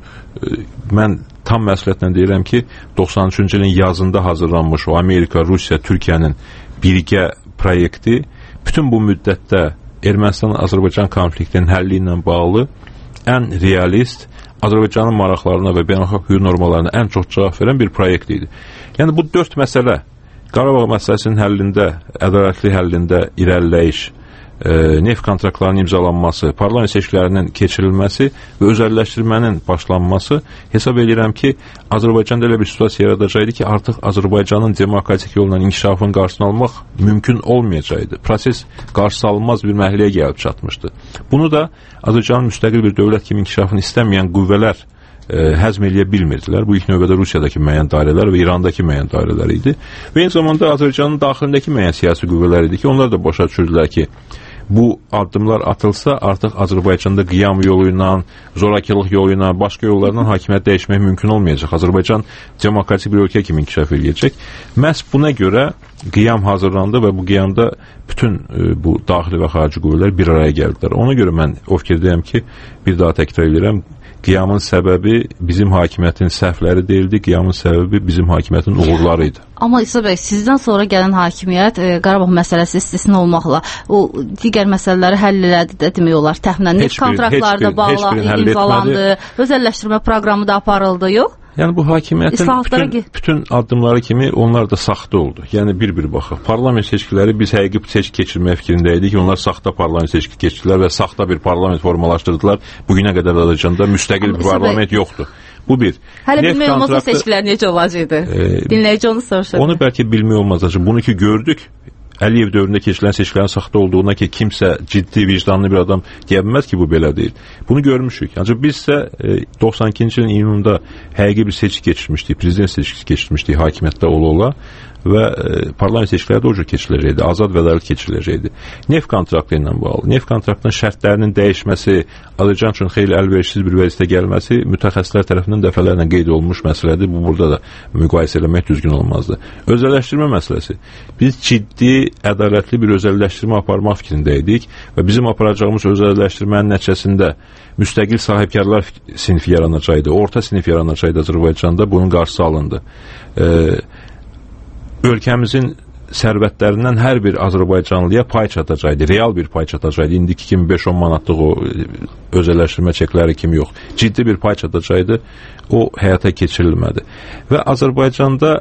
mən tam məsuliyyətlə deyirəm ki, 93-cü ilin yazında hazırlanmış o Amerika, Rusiya, Türkiyənin birgə proyekti bütün bu müddətdə Ermənistan-Azərbaycan konfliktinin həlli ilə bağlı ən realist, Azərbaycanın maraqlarına və beynəlxalq hüquq normalarına ən çox cavab verən bir proyekt idi. Yəni bu 4 məsələ Qarabağ məsələsinin həllində, ədalətli həllində irəliləyiş, neft kontraktlarının imzalanması, parlament seçkilərinin keçirilməsi və özəlləşdirmənin başlanması hesab edirəm ki, Azərbaycanda elə bir situasiya yaradacaqdı ki, artıq Azərbaycanın demokratik yolla inkişafının qarşısını almaq mümkün olmayacaqdı. Proses qarşısı alınmaz bir mərhələyə gəlib çatmışdı. Bunu da Azərbaycanın müstəqil bir dövlət kimi inkişafını istəməyən qüvvələr həzm eləyə bilmirdilər. Bu ilk növbədə Rusiyadakı müəyyən dairələr və İrandakı müəyyən dairələr idi. Və eyni zamanda Azərbaycanın daxilindəki müəyyən siyasi qüvvələr idi ki, onlar da başa düşürdülər ki, bu addımlar atılsa artıq Azərbaycanda qiyam yolu ilə, zorakılıq yolu ilə, başqa yollarla hakimiyyət dəyişmək mümkün olmayacaq. Azərbaycan demokratik bir ölkə kimi inkişaf edəcək. Məhz buna görə qiyam hazırlandı və bu qiyamda bütün bu daxili və xarici qüvvələr bir araya gəldilər. Ona görə mən o fikirdəyəm ki, bir daha təkrar edirəm, qiyamın səbəbi bizim hakimiyyətin səhvləri deyildi, qiyamın səbəbi bizim hakimiyyətin uğurları idi. Amma İsa bəy, sizdən sonra gələn hakimiyyət Qarabağ məsələsi istisna olmaqla o digər məsələləri həll elədi də demək olar. Təxminən neft kontraktları da bağlı imzalandı, özəlləşdirmə proqramı da aparıldı, yox? Yəni bu hakimiyyətin bütün addımları kimi onlar da saxta oldu. Yəni bir-bir baxaq. Parlament seçkiləri biz həqiqi seçki keçirmək fikrindəydik ki, onlar saxta parlament seçki keçirdilər və saxta bir parlament formalaşdırdılar. Bugünə qədər Azərbaycanda müstəqil bir parlament yoxdur. Bu bir. Hələ bilmək olmaz o seçkilər necə olacaqdı? Dinləyici onu soruşur. Onu bəlkə bilmək olmaz. Bunu ki gördük, Əliyev dövründə keçirilən seçkilərin saxta olduğuna ki, kimsə ciddi, vicdanlı bir adam deyə bilməz ki, bu belə deyil. Bunu görmüşük. Ancaq biz isə 92-ci ilin iyununda həqiqi bir seçki keçirmişdik, prezident seçkisi keçirmişdik hakimiyyətdə ola və parlament seçkiləri də o cür keçiriləcəkdi, azad və ədalət keçiriləcəkdi. Neft kontraktı ilə bağlı, neft kontraktının şərtlərinin dəyişməsi, Azərbaycan üçün xeyli əlverişsiz bir vəziyyətə gəlməsi mütəxəssislər tərəfindən dəfələrlə qeyd olunmuş məsələdir. Bu burada da müqayisə eləmək düzgün olmazdı. Özəlləşdirmə məsələsi. Biz ciddi, ədalətli bir özəlləşdirmə aparmaq fikrində idik və bizim aparacağımız özəlləşdirmənin nəticəsində müstəqil sahibkarlar sinfi yaranacaqdı, orta sinif yaranacaqdı Azərbaycanda. Bunun qarşısı alındı. Ölkəmizin sərvətlərindən hər bir Azərbaycanlıya pay çatacaqdı, real bir pay çatacaqdı. İndiki kimi 5-10 manatlıq o özəlləşdirmə çekləri kimi yox. Ciddi bir pay çatacaqdı, o həyata keçirilmədi. Və Azərbaycanda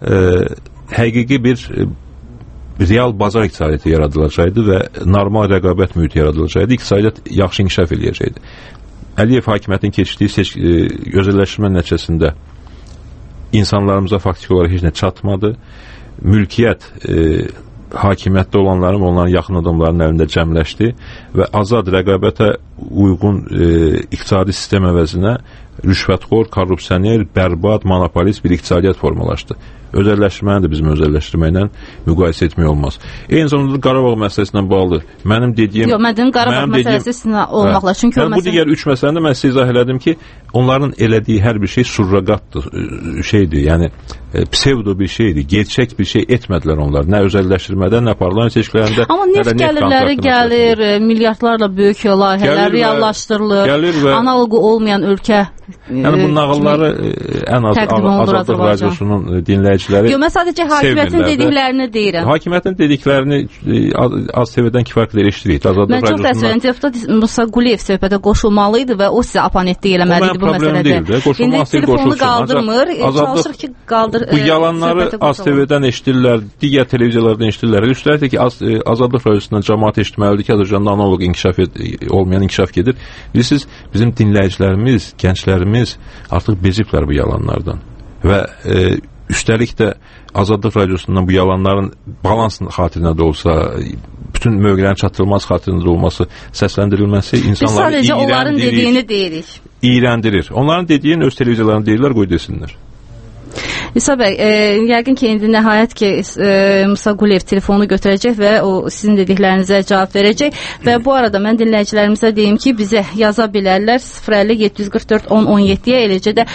həqiqi bir real bazar iqtisadiyyatı yaradılacaqdı və normal rəqabət mühiti yaradılacaqdı. İqtisadiyyat yaxşı inkişaf eləyəcəkdi. Əliyev hakimiyyətin keçdiyi özəlləşdirmə nəticəsində insanlarımıza faktiki olaraq heç nə çatmadı. Mülkiyyət hakimiyyətdə olanların, onların yaxın adamlarının əlində cəmləşdi və azad rəqabətə uyğun iqtisadi sistem əvəzinə rüşvətxor, korrupsioner, bərbad, monopolist bir iqtisadiyyat formalaşdı. Özəlləşdirməni də bizim özəlləşdirməklə müqayisə etmək olmaz. Eyni zamanda Qarabağ məsələsinə bağlı mənim dediyim... Yox, mənim Qarabağ məsələsinə olmaqla. Çünki o bu digər 3 məsələni də mən sizə izah elədim ki, onların elədiyi hər bir şey surroqatdır, yəni psevdo bir şeydir, gerçək bir şey etmədilər onlar. Nə özəlləşdirmədə, nə parlament seçkilərində, amma neft gəlirləri gəlir, milyardlarla böyük layihələr reallaşdırılır, analogu olmayan ölkə yəni bu nağılları ən az Azadlıq Radiosunun dinləyiciləri yox, mən sadəcə hakimiyyətin dediklərini deyirəm. Hakimiyyətin dediklərini az seviyyədən kifayət qədər eşitdirik. Mən çox təəssüflənirəm, deputat Musa Quliyev söhbətə qoşulmalıydı və o sizə oponentlik eləməlidir bu məsələdə. İndi telefonu qaldırmır, çalışır ki, qaldır. Bu yalanları az seviyyədən eşidirlər, digər televiziyalardan eşidirlər. Üstəlik ki, Azadlıq Radiosundan cəmaət eşitməlidir ki, Azərbaycanda analog olmayan inkişaf gedir. Bilirsiniz, bizim dinləyicilərimiz, gənclərimiz artıq beziblər bu yalanlardan və üstəlik də Azadlıq Radiosundan bu yalanların balansın xatirinə də olsa, bütün mövqələrin çatdırılmaz xatirinə də olması, səsləndirilməsi insanları sadəcə onların dediyini deyirik. İyrəndirir. Onların dediyini öz televiziyalarını deyirlər, qoy desinlər. İsa bəy, yəqin ki, indi nəhayət ki, Musa Quliyev telefonu götürəcək və o sizin dediklərinizə cavab verəcək və bu arada mən dinləyicilərimizə deyim ki, bizə yaza bilərlər 050-744-1017-yə, eləcə də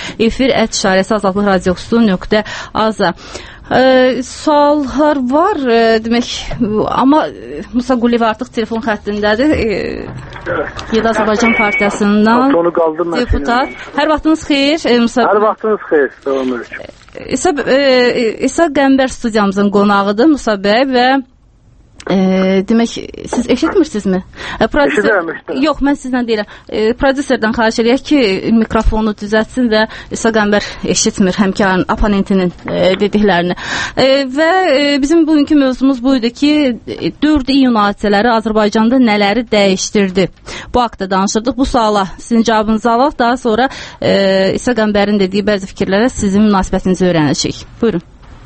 efir@azadlıqradiosu.az. Suallar var, demək, amma Musa Quliyev artıq telefon xəttindədir. Yedi Azərbaycan Partiyasından deputat. Hər vaxtınız xeyir. Hər vaxtınız xeyir. Salam aleyküm. İsa Qəmbər studiyamızın qonağıdır Musa bəy və demək, siz eşitmirsinizmi? Yox, mən sizdən deyirəm. Prodüserdən xahiş edək ki, mikrofonu düzəltsin və İsa Qəmbər eşitmir həmkarın, oponentinin dediklərini. Və bizim bugünkü mövzumuz buydu ki, 4 iyun hadisələri Azərbaycanda nələri dəyişdirdi? Bu haqda danışırdıq. Bu suala sizin cavabınızı alaq. Daha sonra İsa Qəmbərin dediyi bəzi fikirlərə sizin münasibətinizi öyrənəcək. Buyurun.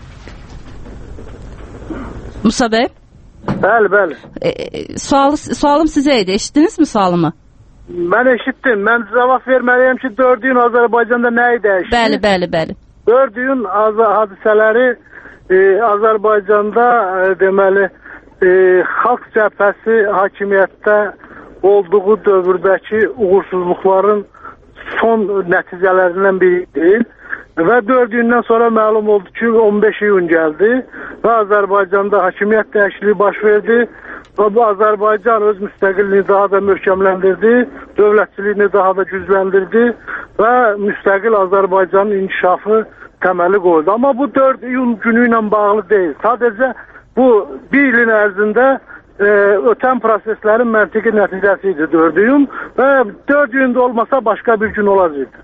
Musa bəy? Bəli, bəli. Sualım sizə idi. Eşitdinizmi sualımı? Mən eşitdim. Mən cavab verməliyəm ki, 4 iyun Azərbaycanda nəyi dəyişdi? Bəli, bəli, bəli. 4 iyun hadisələri Azərbaycanda deməli xalq cəbhəsi hakimiyyətdə olduğu dövrdəki uğursuzluqların son nəticələrindən biri deyil. Və 4 gündən sonra məlum oldu ki, 15 iyun gəldi və Azərbaycanda hakimiyyət dəyişikliyi baş verdi və bu Azərbaycan öz müstəqilliyini daha da möhkəmləndirdi, dövlətçiliyini daha da gücləndirdi və müstəqil Azərbaycanın inkişafı təməli qoydu. Amma bu 4 iyun günü ilə bağlı deyil. Sadəcə bu bir ilin ərzində ötən proseslərin məntiqi nəticəsi idi 4 iyun və 4 iyunda olmasa başqa bir gün olacaqdı.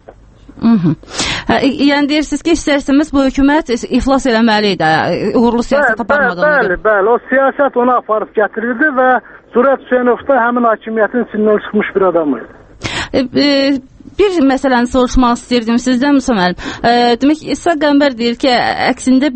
Yəni deyirsiniz ki, istərsiniz bu hökumət iflas eləməli idi, uğurlu siyasət aparmadan. Bəli, o siyasət ona aparıb gətirildi və Zürət Hüseynov da həmin hakimiyyətin içindən çıxmış bir adam idi. Bir məsələni soruşmaq istəyirdim sizdən Musa müəllim. Demək İsa Qəmbər deyir ki, əksinə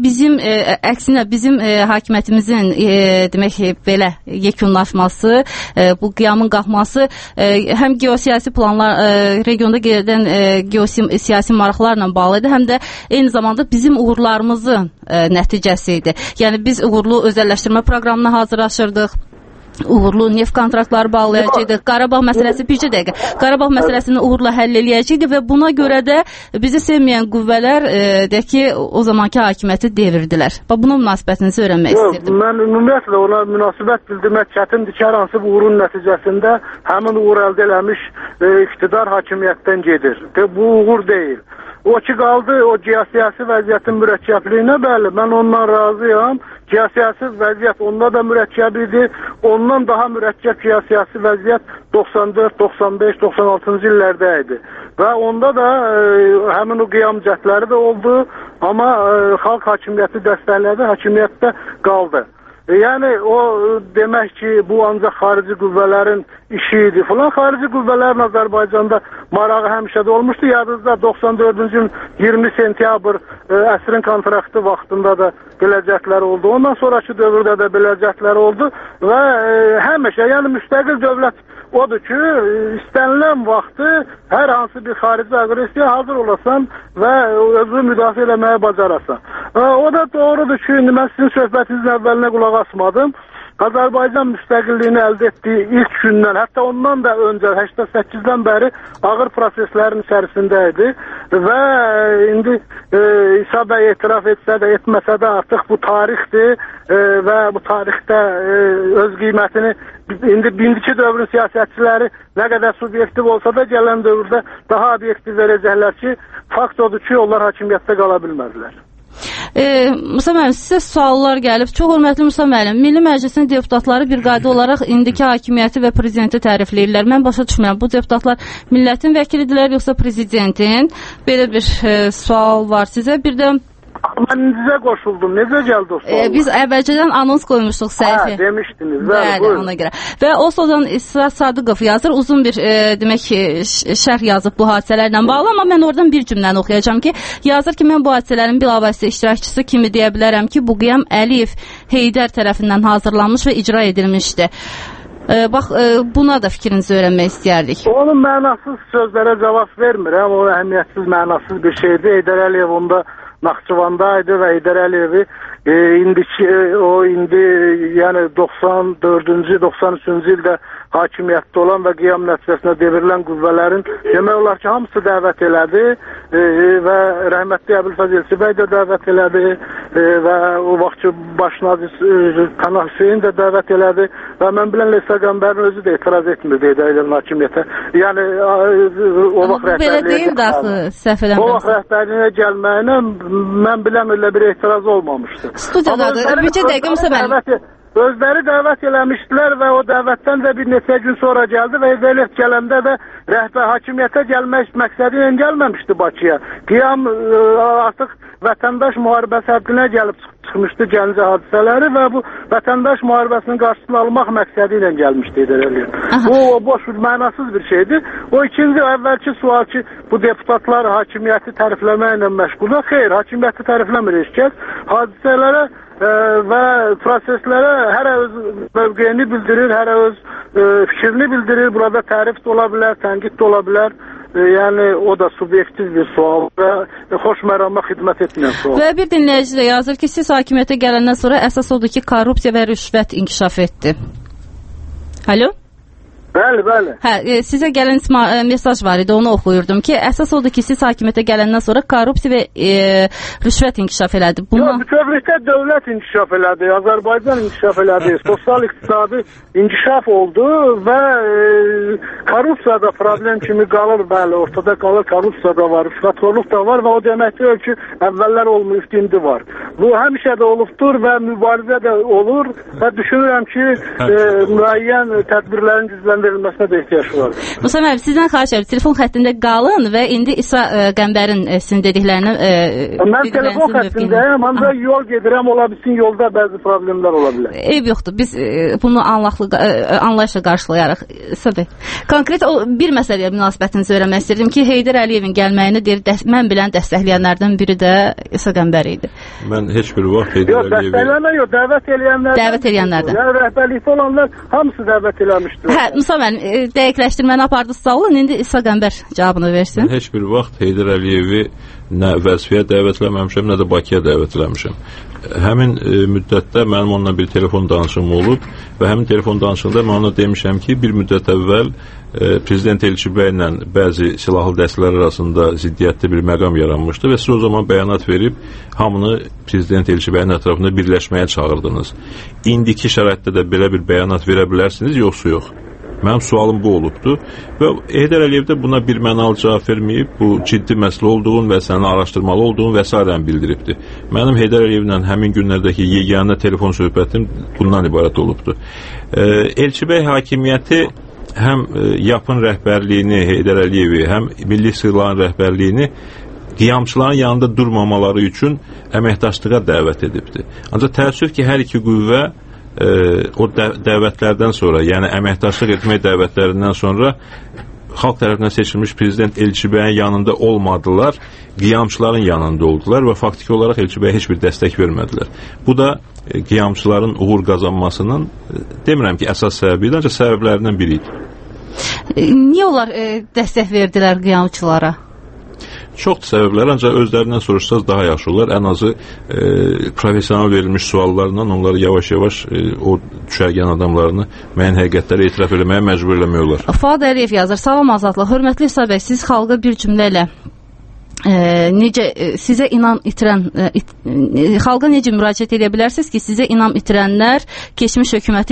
bizim hakimiyyətimizin demək belə yekunlaşması, bu qiyamın qalxması həm geosiyasi planlar, regionda gedən geosiyasi maraqlarla bağlı idi, həm də eyni zamanda bizim uğurlarımızın nəticəsi idi. Yəni biz uğurlu özəlləşdirmə proqramına hazırlaşırdıq. Uğurlu neft kontraktları bağlayacaqdıq. Qarabağ məsələsi, bircə dəqiqə, Qarabağ məsələsini uğurla həll eləyəcəkdik və buna görə də bizi sevməyən qüvvələr deyək ki, o zamanki hakimiyyəti devirdilər. Buna münasibətinizi öyrənmək istirdim. Mən ümumiyyətlə ona münasibət bildirmək çətindir ki, hər hansı bu uğurun nəticəsində həmin uğur əldə eləmiş iqtidar hakimiyyətdən gedir. Bu uğur deyil. O ki qaldı, o geosiyasi vəziyyətin mürəkkəbliyinə, bəli, mən ondan razıyam. Geosiyasi vəziyyət onda da mürəkkəb idi. Ondan daha mürəkkəb geosiyasi vəziyyət 94, 95, 96-cı illərdə idi. Və onda da həmin o qiyam cəhdləri də oldu, amma xalq hakimiyyəti dəstəklədi, hakimiyyətdə qaldı. Yəni o demək ki, bu ancaq xarici qüvvələrin işi idi filan. Xarici qüvvələrin Azərbaycanda marağı həmişə də olmuşdu. Yadınızda 94-cü il 20 sentyabr əsrin kontraktı vaxtında da belə cəhdlər oldu. Ondan sonraki dövrdə də belə cəhdlər oldu və həmişə, yəni müstəqil dövlət odur ki, istənilən vaxtı hər hansı bir xarici aqressiya hazır olasan və özünü müdafiə eləməyə bacarasan. O da doğrudur ki, mən sizin söhbətinizin əvvəlinə qulaq asmadım. Azərbaycan müstəqilliyini əldə etdiyi ilk gündən, hətta ondan da öncə 88-dən bəri ağır proseslərin içərisində idi və indi İsa bəy etiraf etsə də, etməsə də artıq bu tarixdir və bu tarixdə öz qiymətini indi indiki dövrün siyasətçiləri nə qədər subyektiv olsa da gələn dövrdə daha obyektiv verəcəklər ki, fakt odur ki, onlar hakimiyyətdə qala bilməzlər. Musa müəllim, sizə suallar gəlib. Çox hörmətli Musa müəllim, Milli Məclisin deputatları bir qayda olaraq indiki hakimiyyəti və prezidenti tərifləyirlər. Mən başa düşmürəm, bu deputatlar millətin vəkilidirlər yoxsa prezidentin? Belə bir sual var sizə. Bir də mən necə qoşuldum, necə gəldi o sual? Biz əvvəlcədən anons qoymuşduq səhifə. Demişdiniz. Bəli, ona görə. Və o sözdən İsra Sadıqov yazır, uzun bir demək şərh yazıb bu hadisələrlə bağlı, amma mən oradan bir cümləni oxuyacağam ki, yazır ki, mən bu hadisələrin bilavasitə iştirakçısı kimi deyə bilərəm ki, bu qiyam Əliyev Heydər tərəfindən hazırlanmış və icra edilmişdi. Bax, buna da fikrinizi öyrənmək istəyərdik. Onun mənasız sözlərə cavab vermirəm, o əhəmiyyətsiz, mənasız bir şeydir. Heydər Əliyev onda Naxçıvandaydı və Heydər Əliyevi indi yəni 94-cü, 93-cü ildə hakimiyyətdə olan və qiyam nəticəsində devirilən qüvvələrin demək olar ki, hamısı dəvət elədi və rəhmətli Əbülfəz Elçibəy də dəvət elədi və o vaxt ki, baş nazir Pənah Hüseyin də dəvət elədi və mən bilən İsa Qəmbərin özü də etiraz etmirdi Heydər Əliyevin hakimiyyətə. Yəni o vaxt rəhbərliyinə gəlməyinə mən biləm elə bir etiraz olmamışdı. Studiyadadır. Bircə dəqiqə Musa müəllim. Özləri dəvət eləmişdilər və o dəvətdən də bir neçə gün sonra gəldi və Heydər gələndə də rəhbər hakimiyyətə gəlmək məqsədi ilə gəlməmişdi Bakıya. Qiyam artıq vətəndaş müharibəsi həddinə gəlib çıxmışdı Gəncə hadisələri və bu vətəndaş müharibəsinin qarşısını almaq məqsədi ilə gəlmişdi Heydər Əliyev. Bu boş, mənasız bir şeydir. O ikinci, əvvəlki sual ki, bu deputatlar hakimiyyəti tərifləməklə məşğuldur. Xeyr, hakimiyyəti tərifləmir heç kəs. Hadisələrə və proseslərə hərə öz mövqeyini bildirir, hərə öz fikrini bildirir. Burada tərif də ola bilər, tənqid də ola bilər. Yəni o da subyektiv bir sual və xoş mərama xidmət etməyən sual. Və bir dinləyici də yazır ki, siz hakimiyyətə gələndən sonra əsas odur ki, korrupsiya və rüşvət inkişaf etdi. Alo? Bəli, bəli. Sizə gələn mesaj var idi, onu oxuyurdum ki, əsas odur ki, siz hakimiyyətə gələndən sonra korrupsiya və rüşvət inkişaf elədi. Bütövlükdə dövlət inkişaf elədi, Azərbaycan inkişaf elədi, sosial iqtisadi inkişaf oldu və korrupsiyada problem kimi qalır, bəli, ortada qalır, korrupsiya da var, rüşvətxorluq da var və o deməkdir ki, əvvəllər olmayıb, indi var. Bu həmişə də olubdur və mübarizə də olur və düşünürəm ki, müəyyən tədbirlərin gizləndirilməsi verilməsinə də ehtiyac var. Musa müəllim, sizdən xahiş edirəm, telefon xəttində qalın və indi İsa Qəmbərin sizin dediklərini mən telefon xəttindəyəm, ancaq yol gedirəm, ola bilsin yolda bəzi problemlər ola bilər. Eyb yoxdur, biz bunu anlayışla qarşılayarıq. İsa bəy, konkret bir məsələyə münasibətinizi öyrənmək istəyirdim ki, Heydər Əliyevin gəlməyini deyir, mən bilən dəstəkləyənlərdən biri də İsa Qəmbər idi. Mən heç bir vaxt Heydər Əliyevi... Yox, dəvət eləyənlərdən. Yəni, rəhbərlikdə olanlar hamısı dəvət eləmişdir. Hə, Musa müəllim, dəqiqləşdirməni apardınız, sağ olun, indi İsa Qəmbər cavabını versin. Mən heç bir vaxt Heydər Əliyevi nə vəzifəyə dəvətləməmişəm, nə də Bakıya dəvətləmişəm. Həmin müddətdə mənim onunla bir telefon danışığım olub və həmin telefon danışığında mən ona demişəm ki, bir müddət əvvəl Prezident Elçibəy ilə bəzi silahlı dəstələr arasında ziddiyyətli bir məqam yaranmışdı və siz o zaman bəyanat verib hamını Prezident Elçibəyin ətrafında birləşməyə çağırdınız. İndiki şəraitdə də belə bir bəyanat verə bilərsiniz, yoxsa yox? Mənim sualım bu olubdu və Heydər Əliyev də buna bir mənalı cavab verməyib, bu ciddi məsələ olduğunu və sənin araşdırmalı olduğunu və s. bildiribdi. Mənim Heydər Əliyevlə həmin günlərdəki yeganə telefon söhbətim bundan ibarət olubdu. Elçibəy hakimiyyəti həm YAP-ın rəhbərliyini, Heydər Əliyevi, həm Milli İstiqlalın rəhbərliyini qiyamçıların yanında durmamaları üçün əməkdaşlığa dəvət edibdi. Ancaq təəssüf ki, hər iki qüvvə o dəvətlərdən sonra, yəni əməkdaşlıq etmək dəvətlərindən sonra xalq tərəfindən seçilmiş Prezident Elçibəyin yanında olmadılar, qiyamçıların yanında oldular və faktiki olaraq Elçibəyə heç bir dəstək vermədilər. Bu da qiyamçıların uğur qazanmasının, demirəm ki, əsas səbəbi idi, ancaq səbəblərindən biri idi. Niyə onlar dəstək verdilər qiyamçılara? Çoxdur səbəblər, ancaq özlərindən soruşsanız daha yaxşı olar. Ən azı professional verilmiş suallarla onları yavaş-yavaş o düşərgən adamlarını müəyyən həqiqətləri etiraf eləməyə məcbur eləmək olar. Fuad Əliyev yazır, salam Azadlıq. Hörmətli İsa bəy, siz xalqa bir cümlə ilə necə sizə inam itirən xalqa necə müraciət edə bilərsiniz ki, sizə inam itirənlər keçmiş hökumətə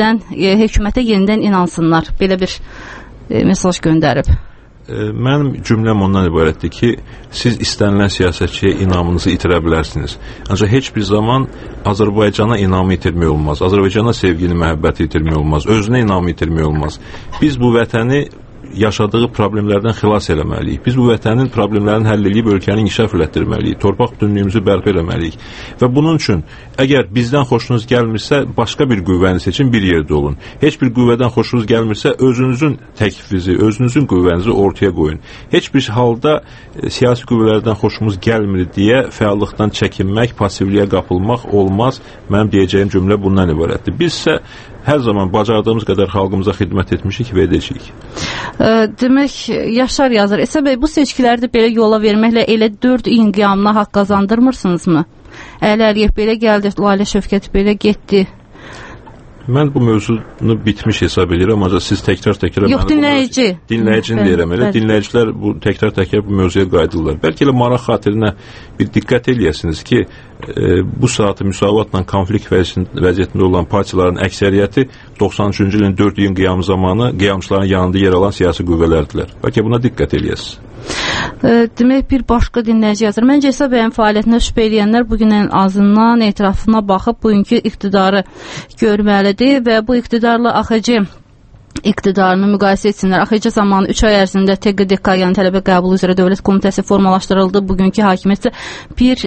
yenidən inansınlar? Belə bir mesaj göndərib. Mənim cümləm ondan ibarətdir ki, siz istənilən siyasətçiyə inamınızı itirə bilərsiniz. Ancaq heç bir zaman Azərbaycana inamı itirmək olmaz. Azərbaycana sevgini, məhəbbəti itirmək olmaz. Özünə inamı itirmək olmaz. Biz bu vətəni yaşadığı problemlərdən xilas eləməliyik. Biz bu vətənin problemlərini həll edib ölkəni inkişaf elətdirməliyik. Torpaq bütünlüyümüzü bərpa eləməliyik. Və bunun üçün əgər bizdən xoşunuz gəlmirsə, başqa bir qüvvəni seçin, bir yerdə olun. Heç bir qüvvədən xoşunuz gəlmirsə, özünüzün təklifinizi, özünüzün qüvvənizi ortaya qoyun. Heç bir halda siyasi qüvvələrdən xoşumuz gəlmir deyə fəallıqdan çəkinmək, passivliyə qapılmaq olmaz. Mənim deyəcəyim cümlə bundan ibarətdir. Biz isə hər zaman bacardığımız qədər xalqımıza xidmət etmişik və edəcəyik. Demək, Yaşar yazır. İsa bəy, bu seçkilərdə belə yola verməklə elə 4 ilin qiyamına haqq qazandırmırsınızmı? Əliyev belə gəldi, Lalə Şövkət belə getdi. Mən bu mövzunu bitmiş hesab edirəm, ancaq siz təkrar yox, dinləyicini deyirəm, elə dinləyicilər bu təkrar bu mövzuya qayıdırlar. Bəlkə elə maraq xatirinə bir diqqət eləyəsiniz ki, bu saatı müsavatla konflikt vəziyyətində olan partiyaların əksəriyyəti 93-cü ilin 4 iyun qiyamı zamanı qiyamçıların yanında yer alan siyasi qüvvələrdirlər. Bəlkə buna diqqət eləyəsiniz. Demək, bir başqa dinləyici yazır. Məncə İsa bəyin fəaliyyətinə şübhə eləyənlər bugün ən azından etrafına baxıb bugünkü iqtidarı görməlidir və bu iqtidarla AXC iqtidarını müqayisə etsinlər. AXC zamanı 3 ay ərzində TQDK, yəni tələbə qəbulu üzrə dövlət komitəsi formalaşdırıldı. Bugünkü hakimiyyət bir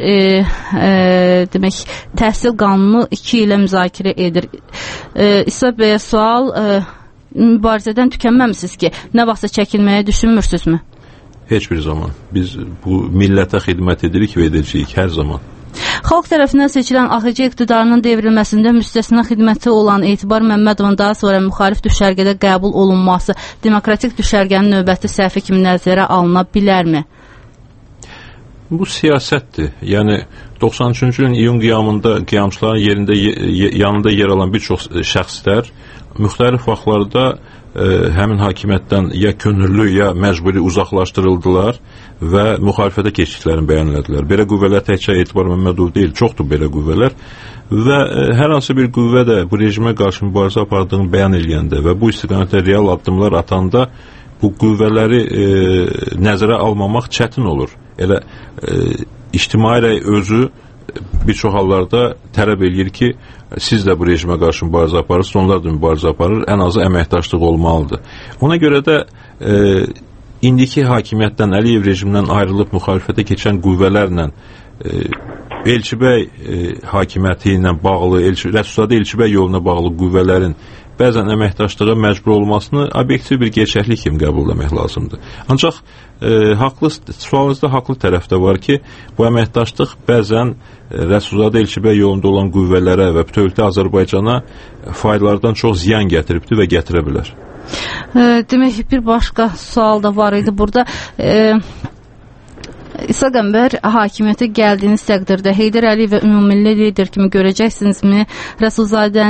demək, təhsil qanunu 2 ilə müzakirə edir. İsa bəyə sual, mübarizədən tükənməmisiniz ki, nə vaxtsa çəkilməyə düşünmürsünüzmü? Heç bir zaman. Biz bu millətə xidmət edirik və edəcəyik hər zaman. Xalq tərəfindən seçilən AXC iqtidarının devrilməsində müstəsna xidməti olan Etibar Məmmədovun daha sonra müxalif düşərgədə qəbul olunması demokratik düşərgənin növbəti səhvi kimi nəzərə alına bilərmi? Bu siyasətdir. Yəni 93-cü ilin iyun qiyamında qiyamçıların yanında yer alan bir çox şəxslər müxtəlif vaxtlarda həmin hakimiyyətdən ya könüllü, ya məcburi uzaqlaşdırıldılar və müxalifətə keçdiklərini bəyan edilər. Belə qüvvələr təkcə Etibar Məmmədov deyil, çoxdur belə qüvvələr və hər hansı bir qüvvə də bu rejimə qarşı mübarizə apardığını bəyan edəndə və bu istiqamətdə real addımlar atanda bu qüvvələri nəzərə almamaq çətin olur. Elə ictimai rəy özü bir çox hallarda tələb eləyir ki, siz də bu rejimə qarşı mübarizə aparırsınız, onlar da mübarizə aparır, ən azı əməkdaşlıq olmalıdır. Ona görə də indiki hakimiyyətdən, Əliyev rejimindən ayrılıb müxalifətə keçən qüvvələrlə Elçibəy hakimiyyəti ilə bağlı, Rəsulzadə Elçibəy yoluna bağlı qüvvələrin bəzən əməkdaşlığa məcbur olmasını obyektiv bir gerçəklik kimi qəbul etmək lazımdır. Ancaq sualınızda haqlı tərəfdə var ki, bu əməkdaşlıq bəzən Rəsulzadə Elçibəy yolunda olan qüvvələrə və bütövlükdə Azərbaycana faydalardan çox ziyan gətiribdir və gətirə bilər. Demək, bir başqa sual da var idi burada. İsa Qəmbər hakimiyyətə gəldiyiniz təqdirdə Heydər Əliyevə ümumilli lider kimi görəcəksinizmi? Rəsulzadə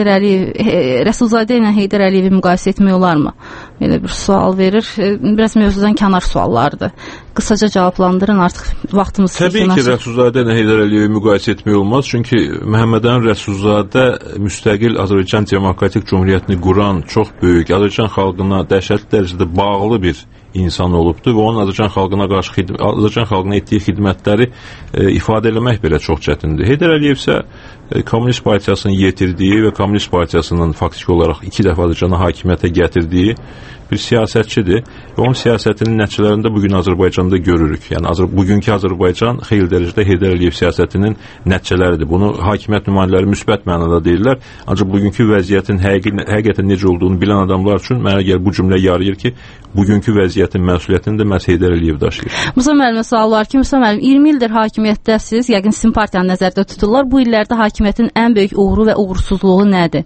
ilə Heydər Əliyevi müqayisə etmək olarmı? Belə bir sual verir. Biraz mövzudan kənar suallardır. Qısaca cavablandırın, artıq vaxtımız Təbii ki, Rəsulzadə ilə Heydər Əliyevi müqayisə etmək olmaz. Çünki Məhəmmədən Rəsulzadə müstəqil Azərbaycan Demokratik Cumhuriyyətini quran, çox böyük, Azərbaycan xalqına dəhşətli dərəcədə bağlı bir insan olubdur və onun Azərbaycan xalqına etdiyi xidmətləri ifadə eləmək belə çox çətindir. Heydər Əliyev isə Kommunist Partiyasının yetirdiyi və Kommunist Partiyasının faktiki olaraq 2 dəfə Azərbaycanı hakimiyyətə gətirdiyi bir siyasətçidir və onun siyasətinin nəticələrini də bugün Azərbaycanda görürük. Yəni bugünkü Azərbaycan xeyli dərəcədə Heydər Əliyev siyasətinin nəticələridir. Bunu hakimiyyət nümayəndələri müsbət mənada deyirlər. Ancaq bugünkü vəziyyətin həqiqətən necə olduğunu bilən adamlar üçün mənə gəlir bu cümlə yarayır ki, bugünkü vəziyyətin məsuliyyətini də məhz Heydər Əliyev daşıyır. Musa müəllimə sual var ki, Musa müəllim, 20 ildir hakimiyyətdəsiz, yəqin sizin partiyanı nəzərdə tuturlar. Bu illərdə hakimiyyətin ən böyük uğuru və uğursuzluğu nədir?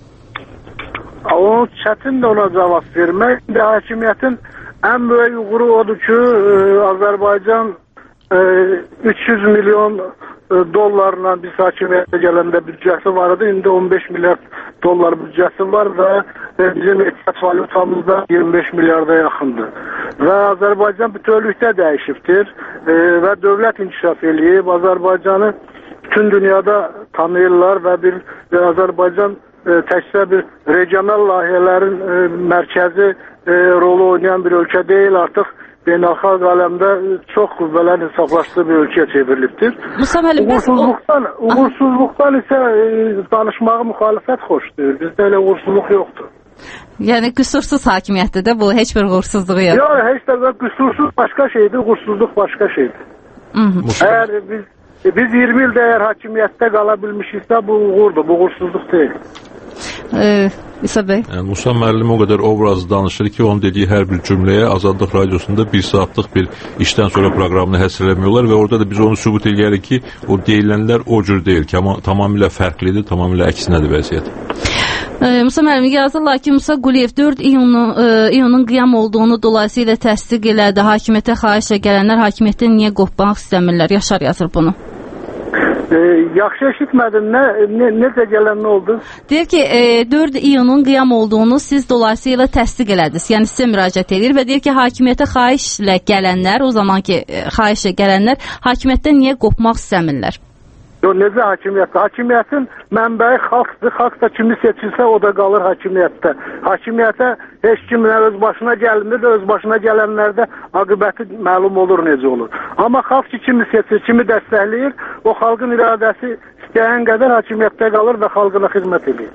O çətindir ona cavab vermək. Hakimiyyətin ən böyük uğuru odur ki, Azərbaycan 300 milyon dollarla biz hakimiyyətə gələndə büdcəsi vardı. İndi 15 milyard dollar büdcəsi var və bizim ehtiyat valutamız da 25 milyarda yaxındır. Və Azərbaycan bütövlükdə dəyişibdir və dövlət inkişaf eləyib. Azərbaycanı bütün dünyada tanıyırlar və bir Azərbaycan təkcə bir regional layihələrin mərkəzi rolu oynayan bir ölkə deyil, artıq beynəlxalq aləmdə çox qüvvələrin hesablaşdığı bir ölkəyə çevrilibdir. Uğursuzluqdan isə danışmağı müxalifət xoşdur. Bizdə elə uğursuzluq yoxdur. Yəni qüsursuz hakimiyyətdir də bu, heç bir uğursuzluğu yox. Yox, heç də qüsursuz başqa şeydir, uğursuzluq başqa şeydir. Əgər biz 20 ildə əgər hakimiyyətdə qala bilmişiksə bu uğurdur, bu uğursuzluq deyil. İsa bəy. Musa müəllim o qədər obrazlı danışır ki, onun dediyi hər bir cümləyə Azadlıq Radiosunda 1 saatlıq bir işdən sonra proqramını həsr eləmiyorlar və orada da biz onu sübut eləyərik ki, o deyilənlər o cür deyil ki, tamamilə fərqlidir, tamamilə əksinədir vəziyyət. Musa müəllim, yazırlar ki, Musa Quliyev 4 iyunun qiyam olduğunu dolayısıyla təsdiq elədi. Hakimiyyətə xahişlə gələnlər hakimiyyətdən niyə qopmaq istəmirlər? Yaşar yazır bunu. Yaxşı eşitmədim. Necə gələn nə oldu? Deyir ki, 4 iyunun qiyam olduğunu siz dolayısıyla təsdiq elədiniz. Yəni sizə müraciət edir və deyir ki, hakimiyyətə xahişlə gələnlər, o zamanki xahişlə gələnlər hakimiyyətdən niyə qopmaq istəmirlər? Yox, necə hakimiyyət? Hakimiyyətin mənbəyi xalqdır. Xalq da kimi seçilsə o da qalır hakimiyyətdə. Hakimiyyətə heç kim öz başına gəlmir, öz başına gələnlərdə aqibəti məlum olur necə olur. Amma xalq ki kimi seçir, kimi dəstəkləyir, o xalqın iradəsi istəyən qədər hakimiyyətdə qalır və xalqına xidmət edir.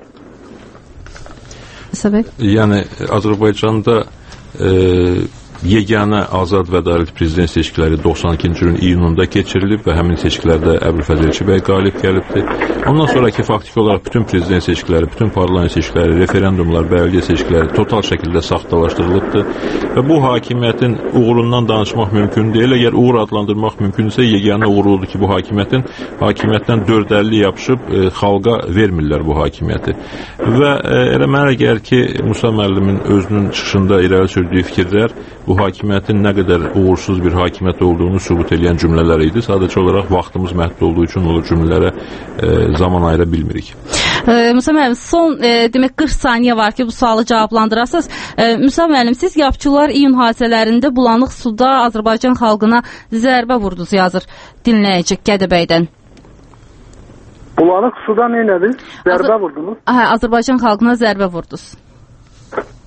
Yəni Azərbaycanda yeganə azad və ədalətli prezident seçkiləri 92-ci ilin iyununda keçirilib və həmin seçkilərdə Əbülfəz Elçibəy qalib gəlibdir. Ondan sonraki faktiki olaraq bütün prezident seçkiləri, bütün parlament seçkiləri, referendumlar, bələdiyyə seçkiləri total şəkildə saxtalaşdırılıbdır və bu hakimiyyətin uğurundan danışmaq mümkün deyil. Əgər uğur adlandırmaq mümkünsə, yeganə uğur oldu ki, bu hakimiyyətdən 450 yapışıb xalqa vermirlər bu hakimiyyəti. Və elə mənə gəlir ki, Musa müəllimin özünün çıxışında irəli sürdüyü fikirlər bu hakimiyyətin nə qədər uğursuz bir hakimiyyət olduğunu sübut edən cümlələr idi. Sadəcə olaraq vaxtımız məhdud olduğu üçün o cümlələrə zaman ayıra bilmirik. Musa müəllim, son demək 40 saniyə var ki, bu sualı cavablandırasınız. Musa müəllim, siz yapçılar iyun hadisələrində bulanıq suda Azərbaycan xalqına zərbə vurdunuz, yazır dinləyici Gədəbəydən. Bulanıq suda neynədir? Zərbə vurdunuz? Azərbaycan xalqına zərbə vurdunuz.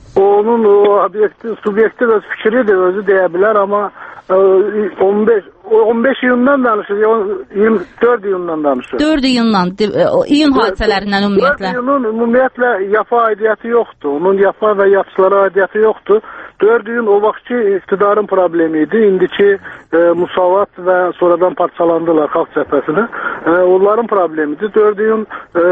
Onun subyektiv öz fikridir, özü deyə bilər, amma 15 iyundan danışır, 24 iyundan danışır. 4 iyundan, iyun hadisələrindən ümumiyyətlə. 4 iyunun ümumiyyətlə yafa aidiyyəti yoxdur. Onun yafa və yapçılara aidiyyəti yoxdur. 4 iyun o vaxtki iktidarın problemi idi. İndiki Musavat və sonradan parçalandılar Xalq Cəbhəsini. Onların problemidir. 4 iyun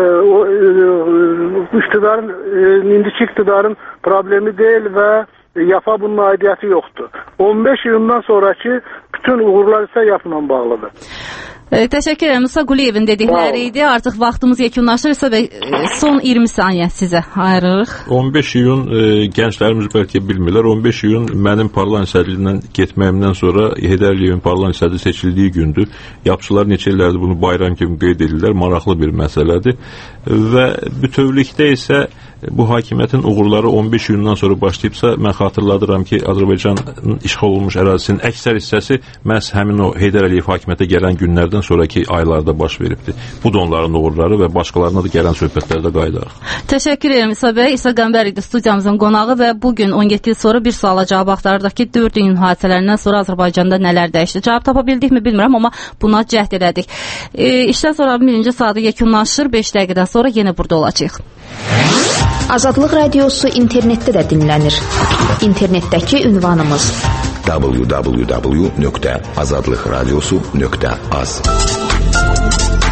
indiki iktidarın problemi deyil və yafa bunun aidiyyəti yoxdur. 15 iyundan sonraki bütün uğurlar isə yapla bağlıdır. Təşəkkür edirəm. Musa Quliyevin dedikləri idi. Artıq vaxtımız yekunlaşır. Son 20 saniyə sizə ayırırıq. 15 iyun gənclərimiz bəlkə bilmirlər. 15 iyun mənim parlament sədrliyindən getməyimdən sonra Heydər Əliyevin parlament sədri seçildiyi gündür. Yapçılar neçə illərdir bunu bayram kimi qeyd edirlər. Maraqlı bir məsələdir. Və bütövlükdə isə bu hakimiyyətin uğurları 15 iyundan sonra başlayıbsa, mən xatırladıram ki, Azərbaycanın işğal olunmuş ərazisinin əksər hissəsi məhz həmin o Heydər Əliyev hakimiyyətə gələn günlərdən sonraki aylarda baş veribdir. Bu da onların uğurları və başqalarına da gələn söhbətlərdə qayıdarıq. Təşəkkür edirəm İsa bəy. İsa Qəmbər idi studiyamızın qonağı və bugün 17 il sonra bir suala cavab axtardıq ki, 4 iyun hadisələrindən sonra Azərbaycanda nələr dəyişdi? Cavab tapa bildikmi bilmirəm, amma buna cəhd elədik. İşdən sonra birinci saatı yekunlaşır. 5 dəqiqədən sonra yenə burada olacağıq. Azadlıq Radiosu internetdə də dinlənir. İnternetdəki ünvanımız www.azadlıqradiosu.az